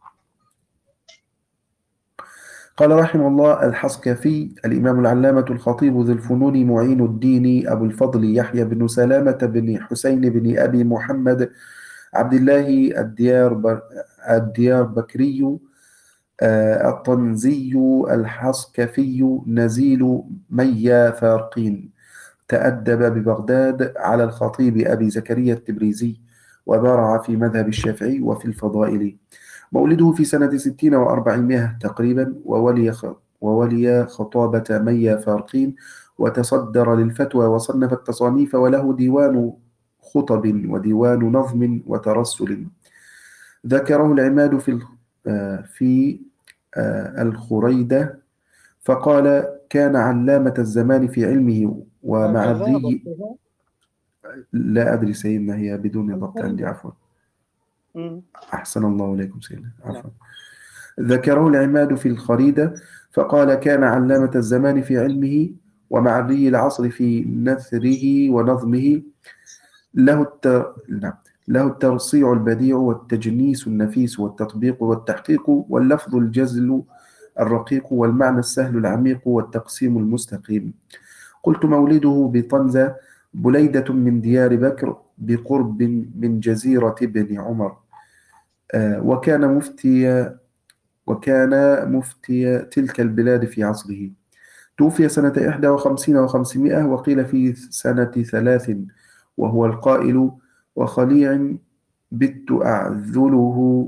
قال رحمه الله: الحصكفي الإمام العلامة الخطيب ذو الفنون معين الدين أبو الفضل يحيى بن سلامة بن حسين بن أبي محمد عبد الله الديار الديار بكري الطنزي الحصكفي نزيل ميا فارقين، تأدب ببغداد على الخطيب أبي زكريا التبريزي، وبارع في مذهب الشافعي وفي الفضائل. مولده في سنة ستين وأربعمائة تقريبا، وولي وولي خطابة ميا فارقين، وتصدر للفتوى وصنف التصانيف، وله ديوان خطب وديوان نظم وترسل. ذكره العماد في في الخريدة فقال: كان علامة الزمان في علمه ومع الري. لا أدري سيدنا، هي بدون ضبط عندي، عفوا. أحسن الله إليكم سيدنا، عفوا. ذكره العماد في الخريدة فقال: كان علامة الزمان في علمه ومع الري العصر في نثره ونظمه. له التر... له الترصيع البديع والتجنيس النفيس والتطبيق والتحقيق واللفظ الجزل الرقيق والمعنى السهل العميق والتقسيم المستقيم. قلت: مولده بطنزة بليدة من ديار بكر بقرب من جزيرة بن عمر. آه وكان مفتي وكان مفتي تلك البلاد في عصره. توفي سنة إحدى وخمسين وخمسمائة، وقيل في سنة ثلاث، وهو القائل: وخليع بت أعذله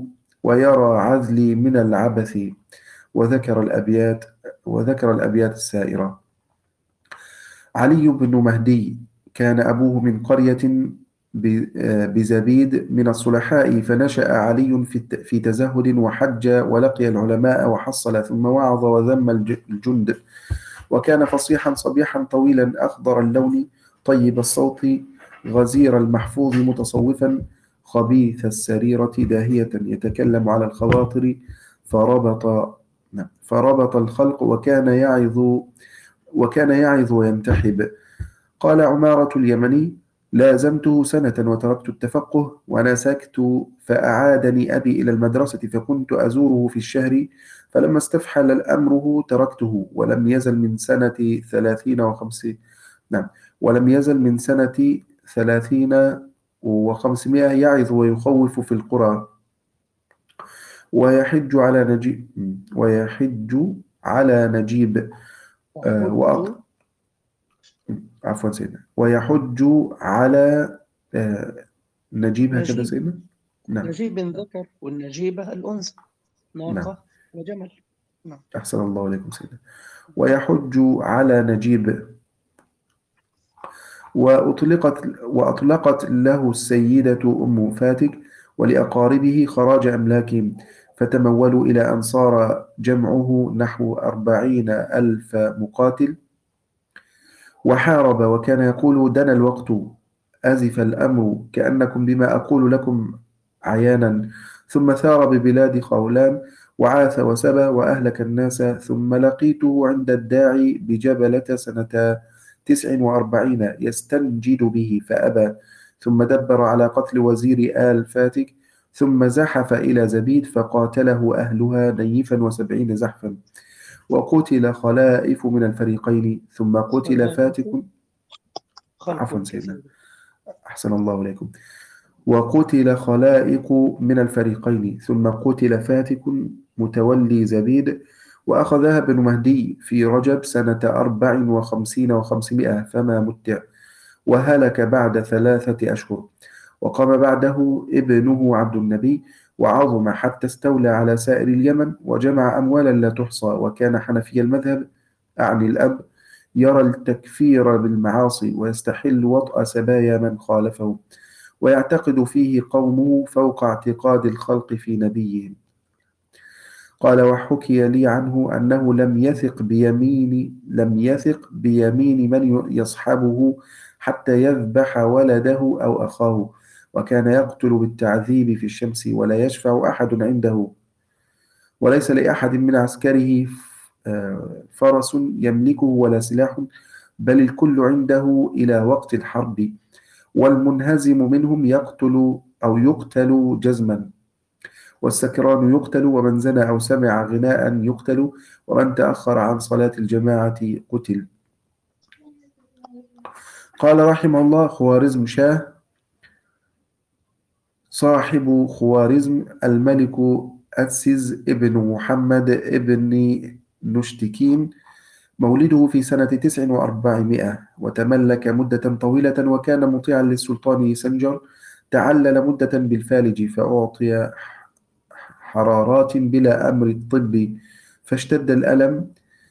ويرى عذلي من العبث. وذكر الأبيات وذكر الأبيات السائرة. علي بن مهدي كان أبوه من قرية بزبيد من الصلحاء، فنشأ علي في تزهد وحج ولقي العلماء وحصل، ثم وعظ وذم الجند، وكان فصيحا صبيحا طويلا أخضر اللون طيب الصوت غزير المحفوظ متصوفا خبيث السريرة داهية يتكلم على الخواطر فربط فربط الخلق وكان يعظ وكان يعظ وينتحب. قال عمارة اليمني: لازمته سنة وتركت التفقه ونسكت، فأعادني أبي إلى المدرسة فكنت أزوره في الشهر، فلما استفحل أمره تركته، ولم يزل من سنة ثلاثين وخمسين نعم ولم يزل من سنة ثلاثين وخمسمائة يعظ ويخوف في القرى، ويحج على نجيب ويحج على نجيب آه وأق... عفوا سيدنا ويحج على آه نجيب هكذا نجيب. سيدنا. نعم. نجيب ذكر والنجيبة الأنثى، ناقة نعم. وجمل. نعم. أحسن الله عليكم سيدنا. ويحج على نجيب. وأطلقت وأطلقت له السيدة أم فاتك ولأقاربه خراج أملاكهم، فتمولوا إلى أن صار جمعه نحو أربعين ألف مقاتل، وحارب وكان يقول: دنا الوقت أزف الأمر كأنكم بما أقول لكم عيانا، ثم ثار ببلاد خولان وعاث وسبى وأهلك الناس، ثم لقيته عند الداعي بجبلة سنة تسع وأربعين يستنجد به فأبى، ثم دبر على قتل وزير آل فاتك، ثم زحف إلى زبيد فقاتله أهلها نيفا وسبعين زحفا، وقتل خلائف من الفريقين، ثم قتل فاتك. عفوا سيدنا، أحسن الله إليكم. وقتل خلائق من الفريقين، ثم قتل فاتك متولي زبيد، وأخذها ابن مهدي في رجب سنة أربع وخمسين وخمسمائة فما متع، وهلك بعد ثلاثة أشهر. وقام بعده ابنه عبد النبي وعظم حتى استولى على سائر اليمن وجمع أموالا لا تحصى، وكان حنفي المذهب أعني الأب يرى التكفير بالمعاصي ويستحل وطأ سبايا من خالفه، ويعتقد فيه قومه فوق اعتقاد الخلق في نبيهم. قال: وحكي لي عنه أنه لم يثق بيمين لم يثق بيمين من يصحبه حتى يذبح ولده أو أخاه، وكان يقتل بالتعذيب في الشمس ولا يشفع أحد عنده، وليس لأحد من عسكره فرس يملكه ولا سلاح، بل الكل عنده إلى وقت الحرب، والمنهزم منهم يقتل أو يقتل جزما، والسكران يقتل، ومن زنى أو سمع غناء يقتل، ومن تأخر عن صلاة الجماعة قتل. قال رحمه الله: خوارزم شاه صاحب خوارزم الملك أتسز ابن محمد ابن نشتكين، مولده في سنة تسع وأربعمائة، وتملك مدة طويلة، وكان مطيعا للسلطان سنجر، تعلل مدة بالفالج فأعطي حرارات بلا أمر الطب، فاشتد الألم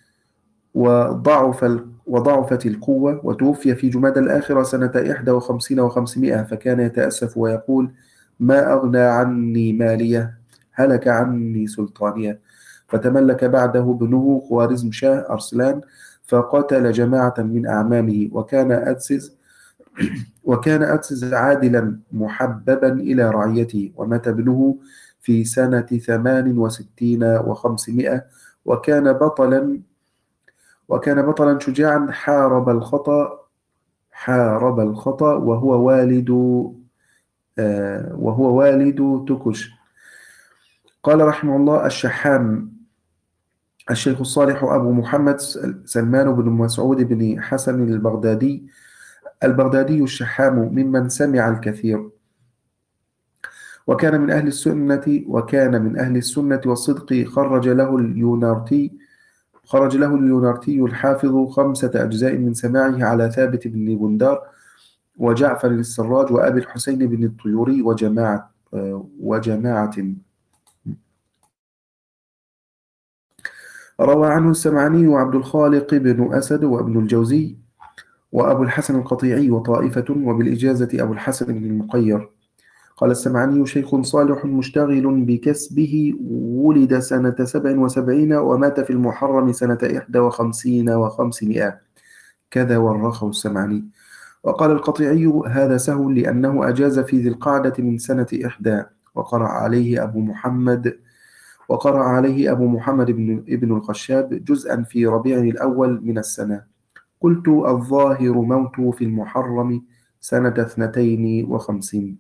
وضعف وضعفت القوة، وتوفي في جمادى الآخرة سنة إحدى وخمسين وخمسمائة، فكان يتأسف ويقول: ما أغنى عني مالية، هلك عني سلطانية. فتملك بعده ابنه خوارزم شاه أرسلان، فقتل جماعة من أعمامه، وكان أتسز وكان أتسز عادلا محببا إلى رعيته، ومات ابنه في سنة ثمان وستين وخمسمائة، وكان بطلا وكان بطلا شجاعا حارب الخطأ حارب الخطأ وهو والد آه وهو والد تكش. قال رحمه الله: الشحام الشيخ الصالح أبو محمد سلمان بن مسعود بن حسن البغدادي البغدادي الشحام، ممن سمع الكثير، وكان من أهل السنة وكان من أهل السنة والصدق. خرج له اليونارتي خرج له اليونارتي الحافظ خمسة أجزاء من سماعه على ثابت بن بندار وجعفر السراج وأبي الحسين بن الطيوري وجماعة وجماعة روى عنه السمعاني وعبد الخالق بن أسد وابن الجوزي وأبو الحسن القطيعي وطائفة، وبالإجازة أبو الحسن بن المقير. قال السمعاني: شيخ صالح مشتغل بكسبه، ولد سنة سبع وسبعين ومات في المحرم سنة إحدى وخمسين وخمسمائة، كذا ورخه السمعاني. وقال القطيعي: هذا سهل لأنه أجاز في ذي القعدة من سنة إحدى. وقرأ عليه أبو محمد وقرأ عليه أبو محمد بن ابن الخشاب جزءا في ربيع الأول من السنة. قلت: الظاهر موت في المحرم سنة اثنتين وخمسين.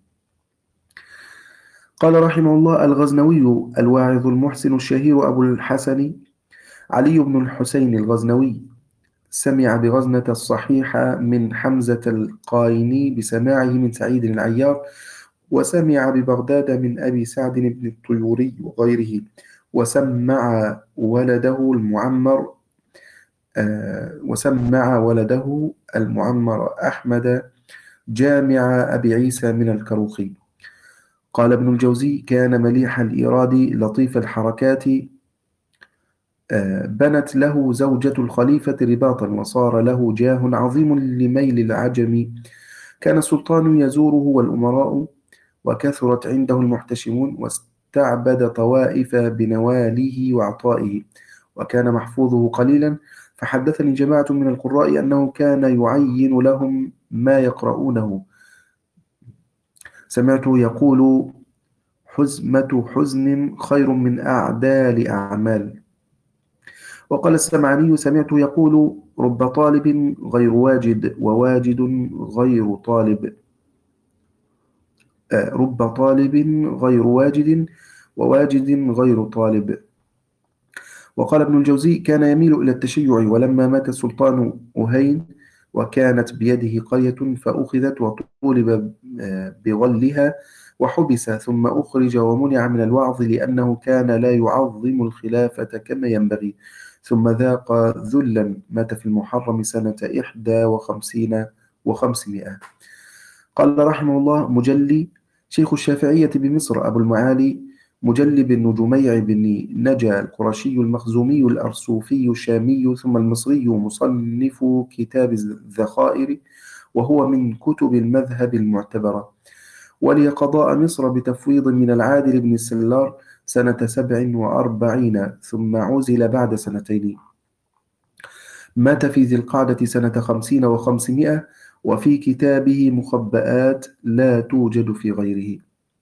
قال رحمه الله: الغزنوي الواعظ المحسن الشهير أبو الحسن علي بن الحسين الغزنوي سمع بغزنة الصحيحة من حمزة القايني بسماعه من سعيد العيار، وسمع ببغداد من أبي سعد بن الطيوري وغيره، وسمع ولده المعمر آه وسمع ولده المعمر أحمد جامع أبي عيسى من الكروخي. قال ابن الجوزي: كان مليح الإيراد لطيف الحركات، آه بنت له زوجة الخليفة رباطا، وصار له جاه عظيم لميل العجم. كان السلطان يزوره والأمراء، وكثرت عنده المحتشمون، واستعبد طوائف بنواله وعطائه، وكان محفوظه قليلا. فحدثني جماعة من القراء أنه كان يعين لهم ما يقرؤونه. سمعته يقول: حزمة حزن خير من أعدال أعمال. وقال السمعاني: سمعته يقول: رب طالب غير واجد، وواجد غير طالب آه رب طالب غير واجد، وواجد غير طالب. وقال ابن الجوزي: كان يميل إلى التشيع، ولما مات السلطان أهين وكانت بيده قرية فأخذت وطولب بغلها وحبس، ثم أخرج ومنع من الوعظ لأنه كان لا يعظم الخلافة كما ينبغي، ثم ذاق ذلا. مات في المحرم سنة إحدى وخمسين وخمسمائة. قال رحمه الله: مجلي شيخ الشافعية بمصر أبو المعالي مجلي بن جميع بن نجا القرشي المخزومي الأرسوفي الشامي ثم المصري، مصنف كتاب الذخائر، وهو من كتب المذهب المعتبرة. ولي قضاء مصر بتفويض من العادل بن السلار سنة سبع وأربعين، ثم عزل بعد سنتين. مات في ذي القعدة سنة خمسين وخمسمائة، وفي كتابه مخبآت لا توجد في غيره.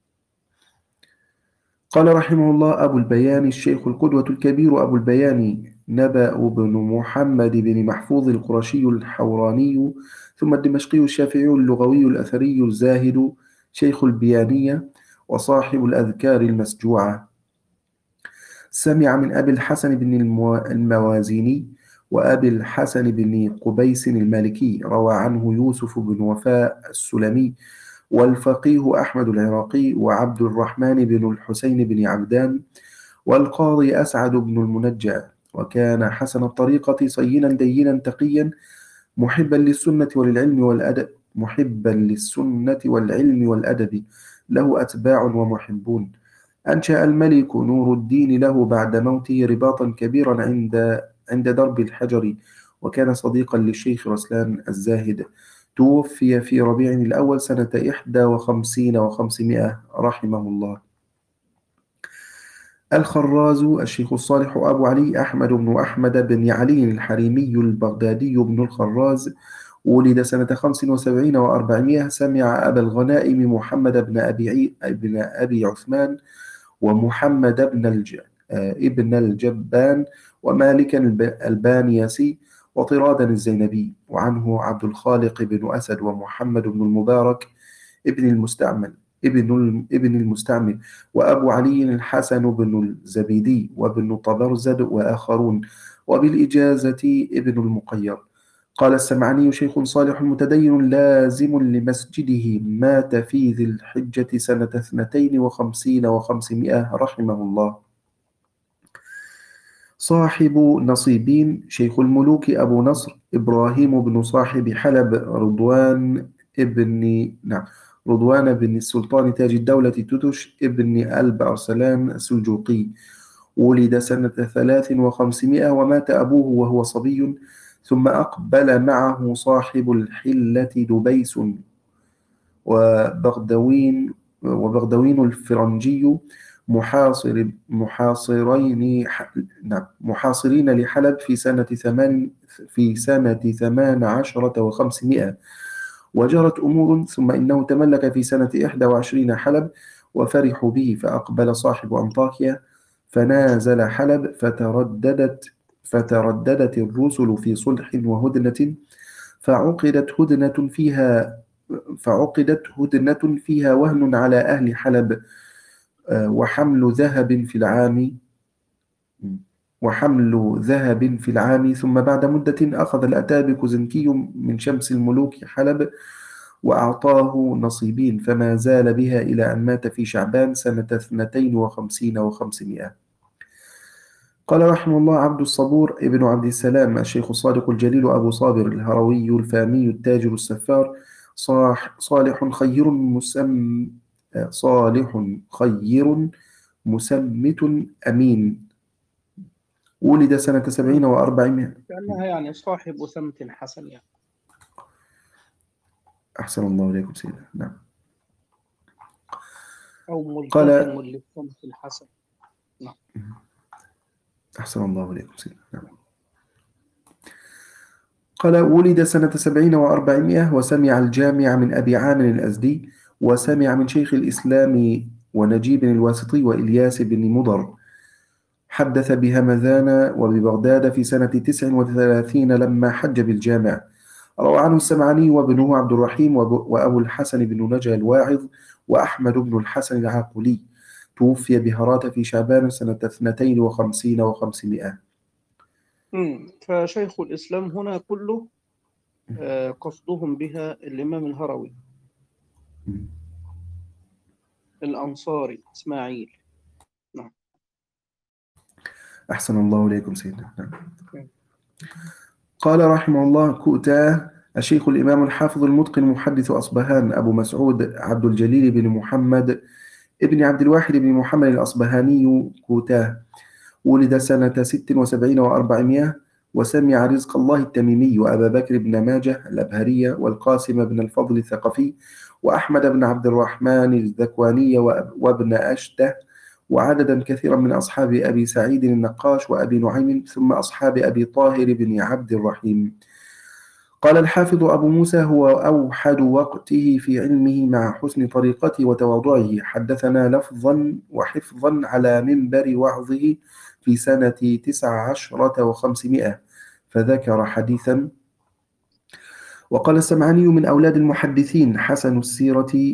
قال رحمه الله: أبو البيان الشيخ القدوة الكبير أبو البيان نبأ بن محمد بن محفوظ القرشي الحوراني، ثم الدمشقي الشافعي اللغوي الأثري الزاهد، شيخ البيانية وصاحب الأذكار المسجوعة. سمع من أبي الحسن بن الموازيني وأبي الحسن بن قبيس المالكي. روى عنه يوسف بن وفاء السلمي، والفقيه أحمد العراقي، وعبد الرحمن بن الحسين بن عبدان، والقاضي أسعد بن المنجى. وكان حسن الطريقة، صينا دينا تقيا، محبا للسنة وللعلم والأدب محبا للسنة والعلم والأدب له أتباع ومحبون. أنشأ الملك نور الدين له بعد موته رباطا كبيرا عند عند درب الحجر، وكان صديقا للشيخ رسلان الزاهد. توفي في ربيع الأول سنة إحدى وخمسين وخمسمائة رحمه الله. الخراز الشيخ الصالح أبو علي أحمد بن أحمد بن علي الحريمي البغدادي بن الخراز، ولد سنة خمس وسبعين وأربعمائة. سمع أبا الغنائم محمد بن أبي عي... بن أبي عثمان، ومحمد بن الج... ابن الجبان، ومالكا البانياسي، وطرادا الزينبي. وعنه عبد الخالق بن أسد، ومحمد بن المبارك ابن المستعمل ابن ابن المستعمل وأبو علي الحسن بن الزبيدي، وابن طبرزد، وآخرون، وبالإجازة ابن المقير. قال السمعاني: شيخ صالح متدين لازم لمسجده، مات في ذي الحجة سنة اثنتين وخمسين وخمسمائة رحمه الله. صاحب نصيبين شيخ الملوك أبو نصر إبراهيم بن صاحب حلب رضوان ابن نعم رضوان بن السلطان تاج الدولة تتش ابن ألب أرسلان السلجوقي، ولد سنة ثلاث وخمسمائة ومات أبوه وهو صبي، ثم أقبل معه صاحب الحلة دبيس وبغدوين وبغدوين الفرنجي محاصر محاصرين نعم محاصرين لحلب في سنة ثمان في سنة ثمان عشرة وخمسمائة، وجرت أمور، ثم إنه تملك في سنة إحدى وعشرين حلب، وفرحوا به، فأقبل صاحب أنطاكيا فنازل حلب، فترددت فترددت الرسل في صلح وهدنة، فعقدت هدنة فيها فعقدت هدنة فيها وهن على أهل حلب، وحمل ذهب في العام وحمل ذهب في العام ثم بعد مدة أخذ الأتابك زنكي من شمس الملوك حلب وأعطاه نصيبين، فما زال بها إلى أن مات في شعبان سنة اثنتين وخمسين وخمسمائة. قال رحمه الله: عبد الصبور ابن عبد السلام الشيخ الصادق الجليل أبو صابر الهروي الفامي التاجر السفار صالح خير مسم صالح خير مسمت أمين، ولد سنة سبعين وأربعمائة. كأنها يعني صاحب سمت حسن يعني. أحسن الله إليكم سيدنا. نعم. أو ملتزم قال للسمت الحسن. نعم. أحسن الله إليكم سيدنا. نعم. قال: ولد سنة سبعين وأربعمائة وسمع الجامع من أبي عامر الأزدي، وسمع من شيخ الإسلام ونجيب الواسطي وإلياس بن مضر، حدث بهمذان وببغداد في سنة تسع وثلاثين لما حج بالجامع. روى عنه السمعاني وابنه عبد الرحيم وأبو الحسن بن نجا الواعظ وأحمد بن الحسن العاقلي، توفي بهرات في شعبان سنة اثنتين وخمسين وخمسمائة. فشيخ الإسلام هنا كله قصدهم بها الإمام الهروي الأنصاري إسماعيل. نعم. أحسن الله إليكم سيدنا. نعم. قال رحمه الله: كؤتاه الشيخ الإمام الحافظ المتقن محدث أصبهان أبو مسعود عبد الجليل بن محمد ابن عبد الواحد بن محمد الأصبهاني كؤتاه، ولد سنة ست وسبعين وأربعمائة، وسمع رزق الله التميمي وأبا بكر بن ماجه الأبهري والقاسم بن الفضل الثقفي وأحمد بن عبد الرحمن الذكواني وابن أشته، وعددا كثيرا من أصحاب أبي سعيد النقاش وأبي نعيم، ثم أصحاب أبي طاهر بن عبد الرحيم. قال الحافظ أبو موسى: هو أوحد وقته في علمه مع حسن طريقته وتواضعه، حدثنا لفظا وحفظا على منبر وعظه في سنة تسع عشرة وخمسمائة، فذكر حديثا. وقال السمعاني: من أولاد المحدثين، حسن السيرة،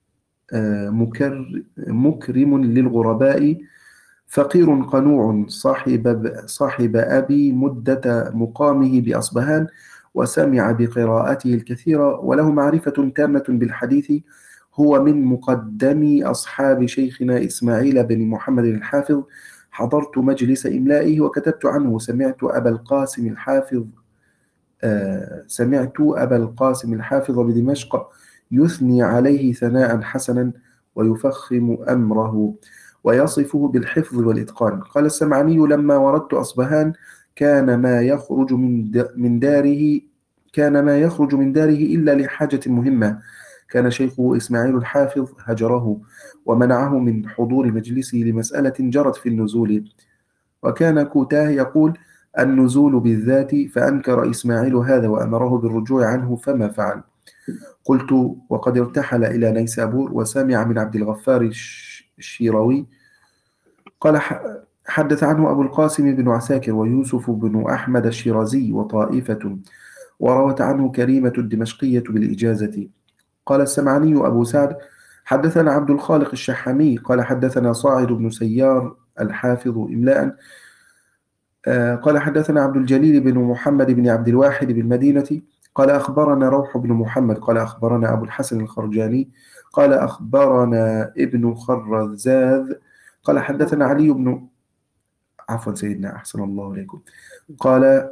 مكرم للغرباء، فقير قنوع، صاحب صاحب أبي مدة مقامه بأصبهان، وسمع بقراءته الكثيرة، وله معرفة تامة بالحديث. هو من مقدم أصحاب شيخنا إسماعيل بن محمد الحافظ، حضرت مجلس إملائه وكتبت عنه. سمعت أبا القاسم الحافظ آه سمعت أبا القاسم الحافظ بدمشق يثني عليه ثناء حسنا، ويفخم أمره، ويصفه بالحفظ والإتقان. قال السمعاني: لما وردت أصبهان كان ما يخرج من من داره كان ما يخرج من داره إلا لحاجة مهمة. كان شيخه إسماعيل الحافظ هجره ومنعه من حضور مجلسه لمسألة جرت في النزول، وكان كؤتاه يقول: النزول بالذات، فأنكر إسماعيل هذا وأمره بالرجوع عنه فما فعل. قلت: وقد ارتحل إلى نيسابور وسمع من عبد الغفار الشيروي. قال: حدث عنه أبو القاسم بن عساكر ويوسف بن أحمد الشيرازي وطائفة، وروت عنه كريمة الدمشقية بالإجازة. قال السمعاني أبو سعد: حدثنا عبد الخالق الشحامي قال حدثنا صاعد بن سيار الحافظ إملاء قال حدثنا عبد الجليل بن محمد بن عبد الواحد بالمدينة قال أخبرنا روح بن محمد قال أخبرنا أبو الحسن الخرجاني قال أخبرنا ابن خرزاذ قال حدثنا علي بن عفوا سيدنا أحسن الله عليكم قال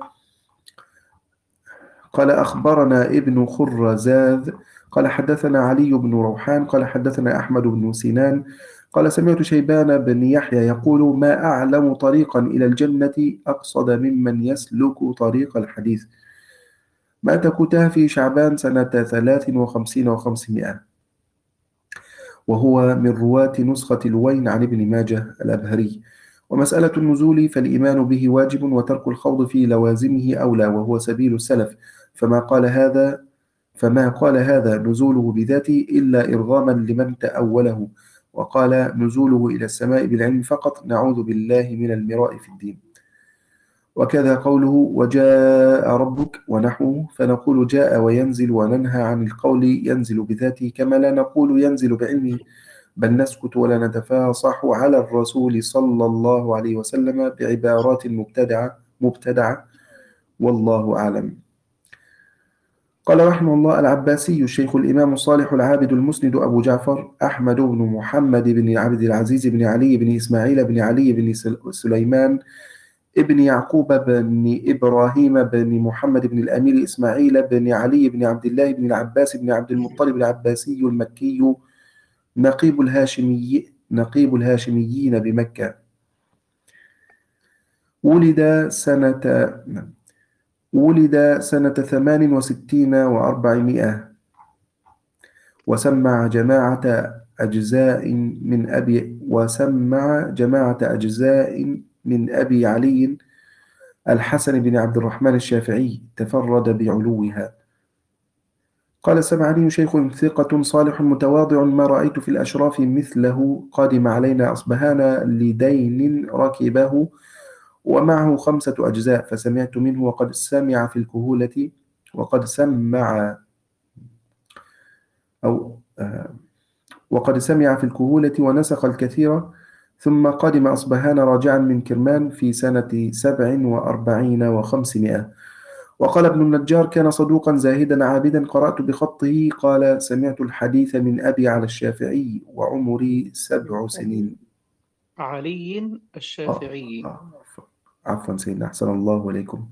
قال أخبرنا ابن خرزاذ قال حدثنا علي بن روحان قال حدثنا أحمد بن سنان قال سمعت شيبان بن يحيى يقول ما أعلم طريقا إلى الجنة أقصد ممن يسلك طريق الحديث. مات كتاه في شعبان سنة ثلاث وخمسين وخمسمائة، وهو من رواة نسخة الوين عن ابن ماجه الأبهري. ومسألة النزول فالإيمان به واجب، وترك الخوض في لوازمه أولى، وهو سبيل السلف. فما قال هذا فما قال هذا نزوله بذاته إلا إرغاما لمن تأوله، وقال نزوله إلى السماء بالعلم فقط، نعوذ بالله من المراء في الدين. وكذا قوله وجاء ربك ونحوه، فنقول جاء وينزل، وننهى عن القول ينزل بذاته، كما لا نقول ينزل بعلمه، بل نسكت ولا نتفاصح على الرسول صلى الله عليه وسلم بعبارات مبتدعة مبتدعة والله أعلم. قال رحمه الله العباسي الشيخ الإمام الصالح العابد المسند أبو جعفر أحمد بن محمد بن عبد العزيز بن علي بن إسماعيل بن علي بن سليمان ابن يعقوب بن إبراهيم بن محمد بن الأمير إسماعيل بن علي بن عبد الله بن العباس بن عبد المطلب العباسي المكي، نقيب الهاشمي نقيب الهاشميين بمكة. ولد سنة ولد سنة ثمان وستين وأربعمائة، وسمع جماعة أجزاء من أبي وسمع جماعة أجزاء من أبي علي الحسن بن عبد الرحمن الشافعي، تفرد بعلوها. قال سمعني شيخ ثقة صالح متواضع، ما رأيت في الأشراف مثله، قادم علينا أصبهان لدين ركبه ومعه خمسة أجزاء، فسمعت منه وقد سمع في الكهولة وقد سمع أو آه وقد سمع في الكهولة ونسخ الكثير، ثم قدم أصبهان راجعا من كرمان في سنة سبع وأربعين وخمسمائة. وقال ابن النجار كان صدوقا زاهدا عابدا، قرأت بخطه، قال سمعت الحديث من أبي على الشافعي وعمري سبع سنين. علي الشافعي. آه. آه. عفوا سيدنا، أحسن الله إليكم.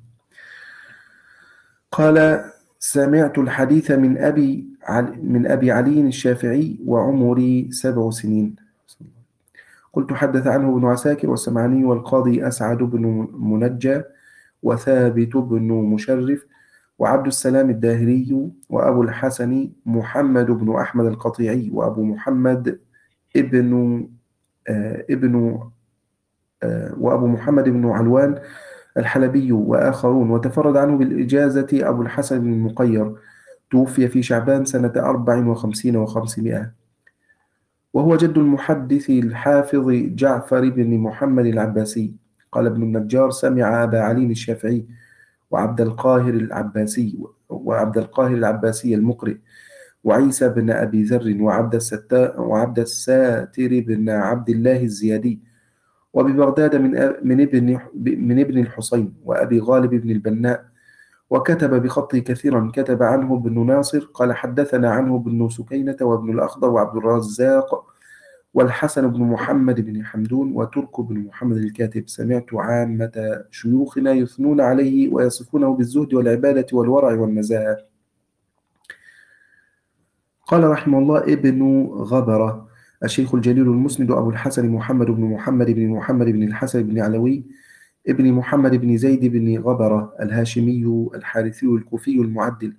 قال سمعت الحديث من أبي من أبي علي الشافعي وعمري سبع سنين. قلت حدث عنه ابن عساكر والسمعاني والقاضي أسعد بن منجى وثابت بن مشرف وعبد السلام الداهري وأبو الحسن محمد بن أحمد القطيعي وأبو محمد ابن آه ابن آه وأبو محمد بن علوان الحلبي وآخرون. وتفرد عنه بالإجازة أبو الحسن بن المقير، توفي في شعبان سنة أربع وخمسين وخمسمائة، وهو جد المحدث الحافظ جعفر بن محمد العباسي. قال ابن النجار سمع أبا علي الشافعي وعبد القاهر العباسي وعبد القاهر العباسي المقرئ وعيسى بن أبي ذر وعبد الستار وعبد الساتر بن عبد الله الزيادي، وببغداد من من ابن من ابن الحسين وأبي غالب بن البناء، وكتب بخطه كثيرا. كتب عنه ابن ناصر قال حدثنا عنه ابن سكينة وابن الأخضر وعبد الرزاق والحسن بن محمد بن حمدون وترك بن محمد الكاتب. سمعت عامة شيوخنا يثنون عليه ويصفونه بالزهد والعبادة والورع والنزاهة. قال رحمه الله ابن غبرة الشيخ الجليل المسند أبو الحسن محمد بن محمد بن محمد بن الحسن بن علوي ابن محمد بن زيد بن غبرة الهاشمي الحارثي الكوفي المعدل،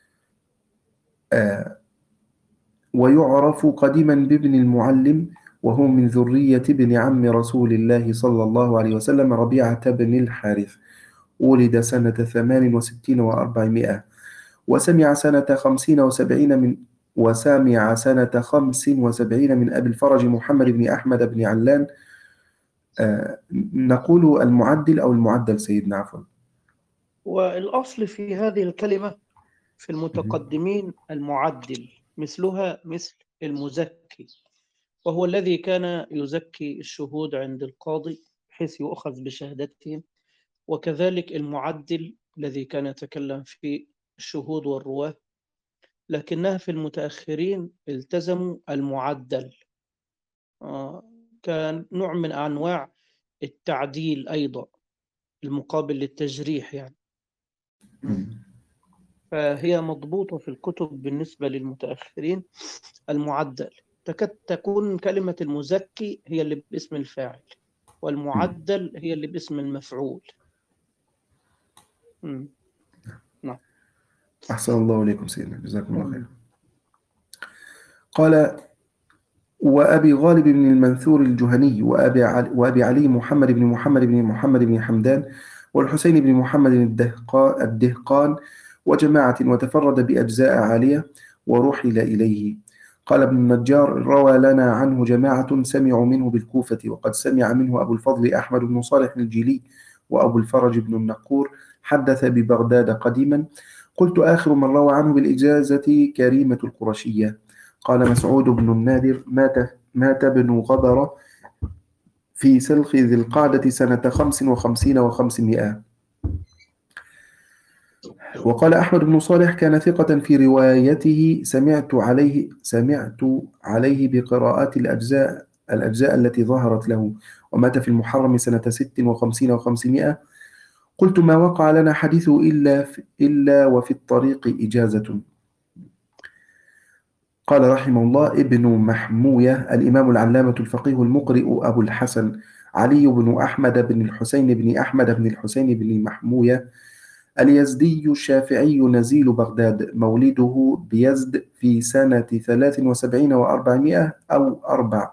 آه ويعرف قديما بابن المعلم، وهو من ذرية ابن عم رسول الله صلى الله عليه وسلم ربيعة بن الحارث. ولد سنة ثمان وستين وأربعمائة، وسمع سنة خمسين وسبعين من وسامع سنة خمس وسبعين من أبي الفرج محمد بن أحمد بن علان. آه نقول المعدل أو المعدل سيدنا عفوا. والأصل في هذه الكلمة في المتقدمين المعدل، مثلها مثل المزكي، وهو الذي كان يزكي الشهود عند القاضي بحيث يؤخذ بشهادتهم، وكذلك المعدل الذي كان يتكلم في الشهود والرواة، لكنها في المتأخرين التزموا المعدل آه كان نوع من أنواع التعديل أيضا، المقابل للتجريح يعني. فهي مضبوطة في الكتب بالنسبة للمتأخرين المعدل. تكاد تكون كلمة المزكي هي اللي باسم الفاعل، والمعدل هي اللي باسم المفعول. مم. نعم. أحسن الله إليكم سيدنا، جزاكم الله خير. قال: وأبي غالب بن المنثور الجهني، وأبي علي, وأبي علي محمد بن محمد بن محمد بن حمدان، والحسين بن محمد الدهقا- الدهقان، وجماعة، وتفرد بأجزاء عالية ورحل إليه. قال ابن النجار: روى لنا عنه جماعة سمعوا منه بالكوفة، وقد سمع منه أبو الفضل أحمد بن صالح الجيلي، وأبو الفرج بن النقور حدث ببغداد قديما. قلت: آخر من روى عنه بالإجازة كريمة القرشية. قال مسعود بن النادر: مات مات ابن غبر في سلخ ذي القعدة سنة خمس وخمسين وخمسمائة. وقال أحمد بن صالح: كان ثقة في روايته، سمعت عليه سمعت عليه بقراءات الأجزاء الأجزاء التي ظهرت له، ومات في المحرم سنة ست وخمسين وخمسمائة. قلت: ما وقع لنا حديثه إلا إلا وفي الطريق إجازة. قال رحمه الله: ابن محموية الإمام العلامة الفقيه المقرئ أبو الحسن علي بن أحمد بن الحسين بن أحمد بن الحسين بن محموية اليزدي الشافعي نزيل بغداد، مولده بيزد في سنة ثلاث وسبعين وأربعمائة أو أربع.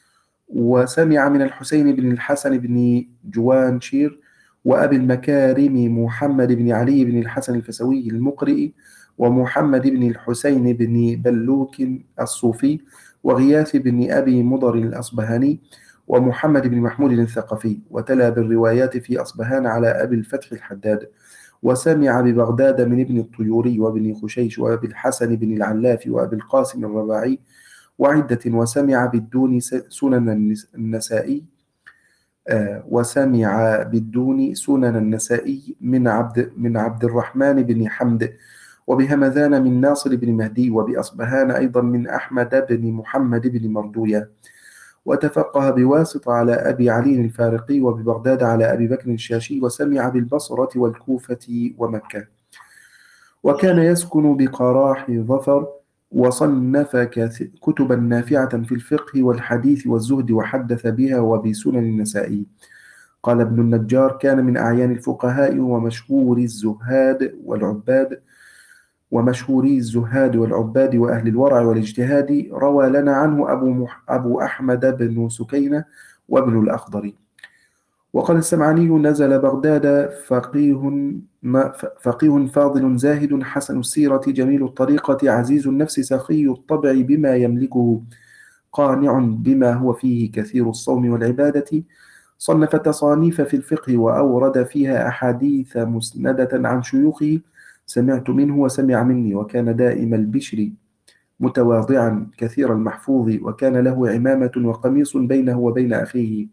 وسمع من الحسين بن الحسن بن جوانشير، وأبي المكارم محمد بن علي بن الحسن الفسوي المقرئ، ومحمد بن الحسين بن بلوك الصوفي، وغياث بن أبي مضر الأصبهاني، ومحمد بن محمود الثقفي. وتلا بالروايات في أصبهان على أبي الفتح الحداد. وسمع ببغداد من ابن الطيوري وابن خشيش وابي الحسن بن العلاف وابي القاسم الرباعي وعدة. وسمع بالدون سنن النسائي آه وسمع بالدون سنن النسائي من عبد من عبد الرحمن بن حمد، وبهمذان من ناصر بن مهدي، وبأصبهان أيضا من أحمد بن محمد بن مردوية. وتفقه بواسطة على أبي علي الفارقي، وببغداد على أبي بكر الشاشي. وسمع بالبصرة والكوفة ومكة. وكان يسكن بقراح ظفر، وصنف كتبا نافعة في الفقه والحديث والزهد، وحدث بها وبسنن النسائي. قال ابن النجار: كان من أعيان الفقهاء ومشهور الزهاد والعباد ومشهوري الزهاد والعباد وأهل الورع والاجتهاد. روى لنا عنه أبو, مح أبو أحمد بن سكينة وابن الأخضر. وقال السمعاني: نزل بغداد فقيه, فقيه فاضل زاهد حسن السيرة جميل الطريقة عزيز النفس سخي الطبع بما يملكه قانع بما هو فيه كثير الصوم والعبادة. صنف تصانيف في الفقه، وأورد فيها أحاديث مسندة عن شيوخه، سمعت منه وسمع مني. وكان دائم البشر متواضعا كثير المحفوظ، وكان له عمامة وقميص بينه وبين أخيه.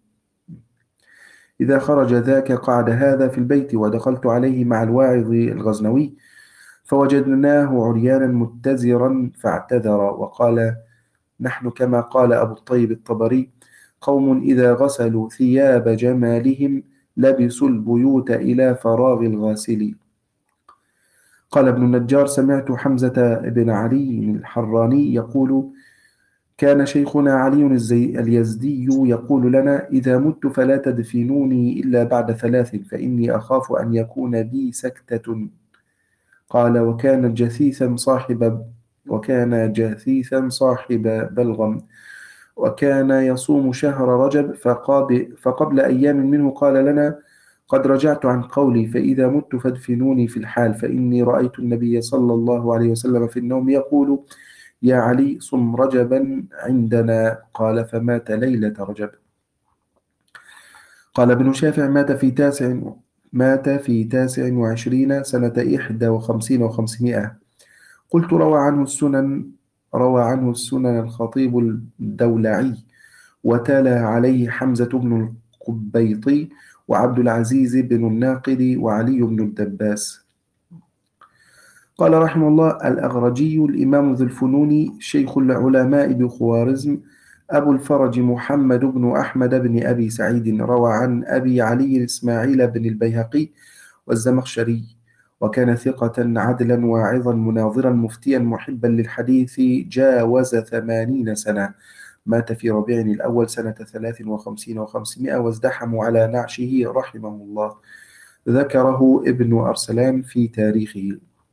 إذا خرج ذاك قعد هذا في البيت. ودخلت عليه مع الواعظ الغزنوي فوجدناه عريانا متزرا فاعتذر، وقال: نحن كما قال أبو الطيب الطبري: قوم إذا غسلوا ثياب جمالهم لبسوا البيوت إلى فراغ الغاسل. قال ابن النجار: سمعت حمزة بن علي الحراني يقول: كان شيخنا علي اليزدي يقول لنا: إذا مت فلا تدفنوني إلا بعد ثلاث، فإني أخاف أن يكون بي سكتة. قال: وكان جثيثا صاحب وكان جثيثا صاحب بلغم، وكان يصوم شهر رجب، فقبل أيام منه قال لنا: قد رجعت عن قولي، فإذا مت فادفنوني في الحال، فإني رأيت النبي صلى الله عليه وسلم في النوم يقول: يا علي صم رجبا عندنا. قال: فمات ليلة رجب. قال ابن شافع: مات في تاسع مات في تاسع وعشرين سنة إحدى وخمسين وخمسمائة. قلت: روى عنه السنن روى عنه السنن الخطيب الدولعي، وتلا عليه حمزة بن القبيطي وعبد العزيز بن الناقد وعلي بن الدباس. قال رحمه الله: الأغرجي الإمام ذو الفنون شيخ العلماء بخوارزم، أبو الفرج محمد بن أحمد بن أبي سعيد، روى عن أبي علي إسماعيل بن البيهقي والزمخشري، وكان ثقة عدلا واعظا مناظرا مفتيا محبا للحديث، جاوز ثمانين سنة. مات في ربيع الأول سنة ثلاث وخمسين وخمسمائة، وازدحموا على نعشه رحمه الله. ذكره ابن أرسلان في تاريخه.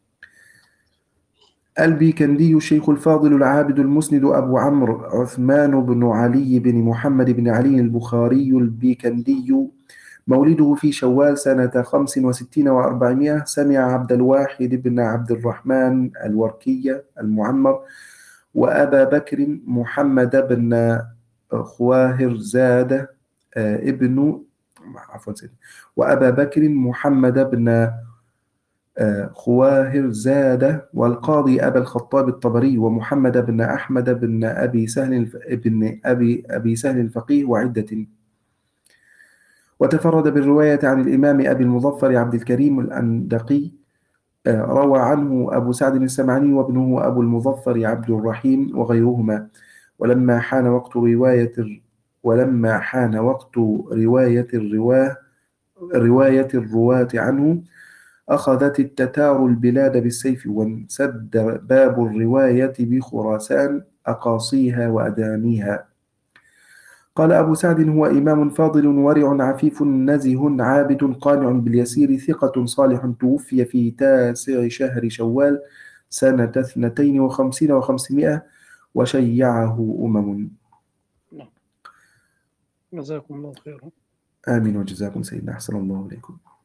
البيكندي الشيخ الفاضل العابد المسند أبو عمرو عثمان بن علي بن محمد بن علي البخاري البيكندي، مولده في شوال سنة خمس وستين وأربعمائة. سمع عبد الواحد بن عبد الرحمن الوركي المعمر وأبا بكر محمد بن خواهرزاد ابن عفوا وأبا بكر محمد بن خواهرزاد والقاضي أبا الخطاب الطبري ومحمد بن أحمد بن أبي سهل بن أبي أبي سهل الفقيه وعدة. وتفرد بالرواية عن الإمام أبي المظفر عبد الكريم الأندقي، روى عنه أبو سعد السمعاني وابنه أبو المظفر عبد الرحيم وغيرهما. ولما حان وقت رواية ولما حان وقت رواية الرواه رواية الرواة عنه، أخذت التتار البلاد بالسيف، وانسد باب الرواية بخراسان أقاصيها وأدانيها. قال أبو سعد: هو إمام فاضل ورع عفيف نزه عابد قانع باليسير ثقة صالح، توفي في تاسع شهر شوال سنة اثنتين وخمسين وخمسمائة، وشيعه أمم. جزاكم الله خيرا. آمين وجزاكم سيدنا، أحسن الله إليكم.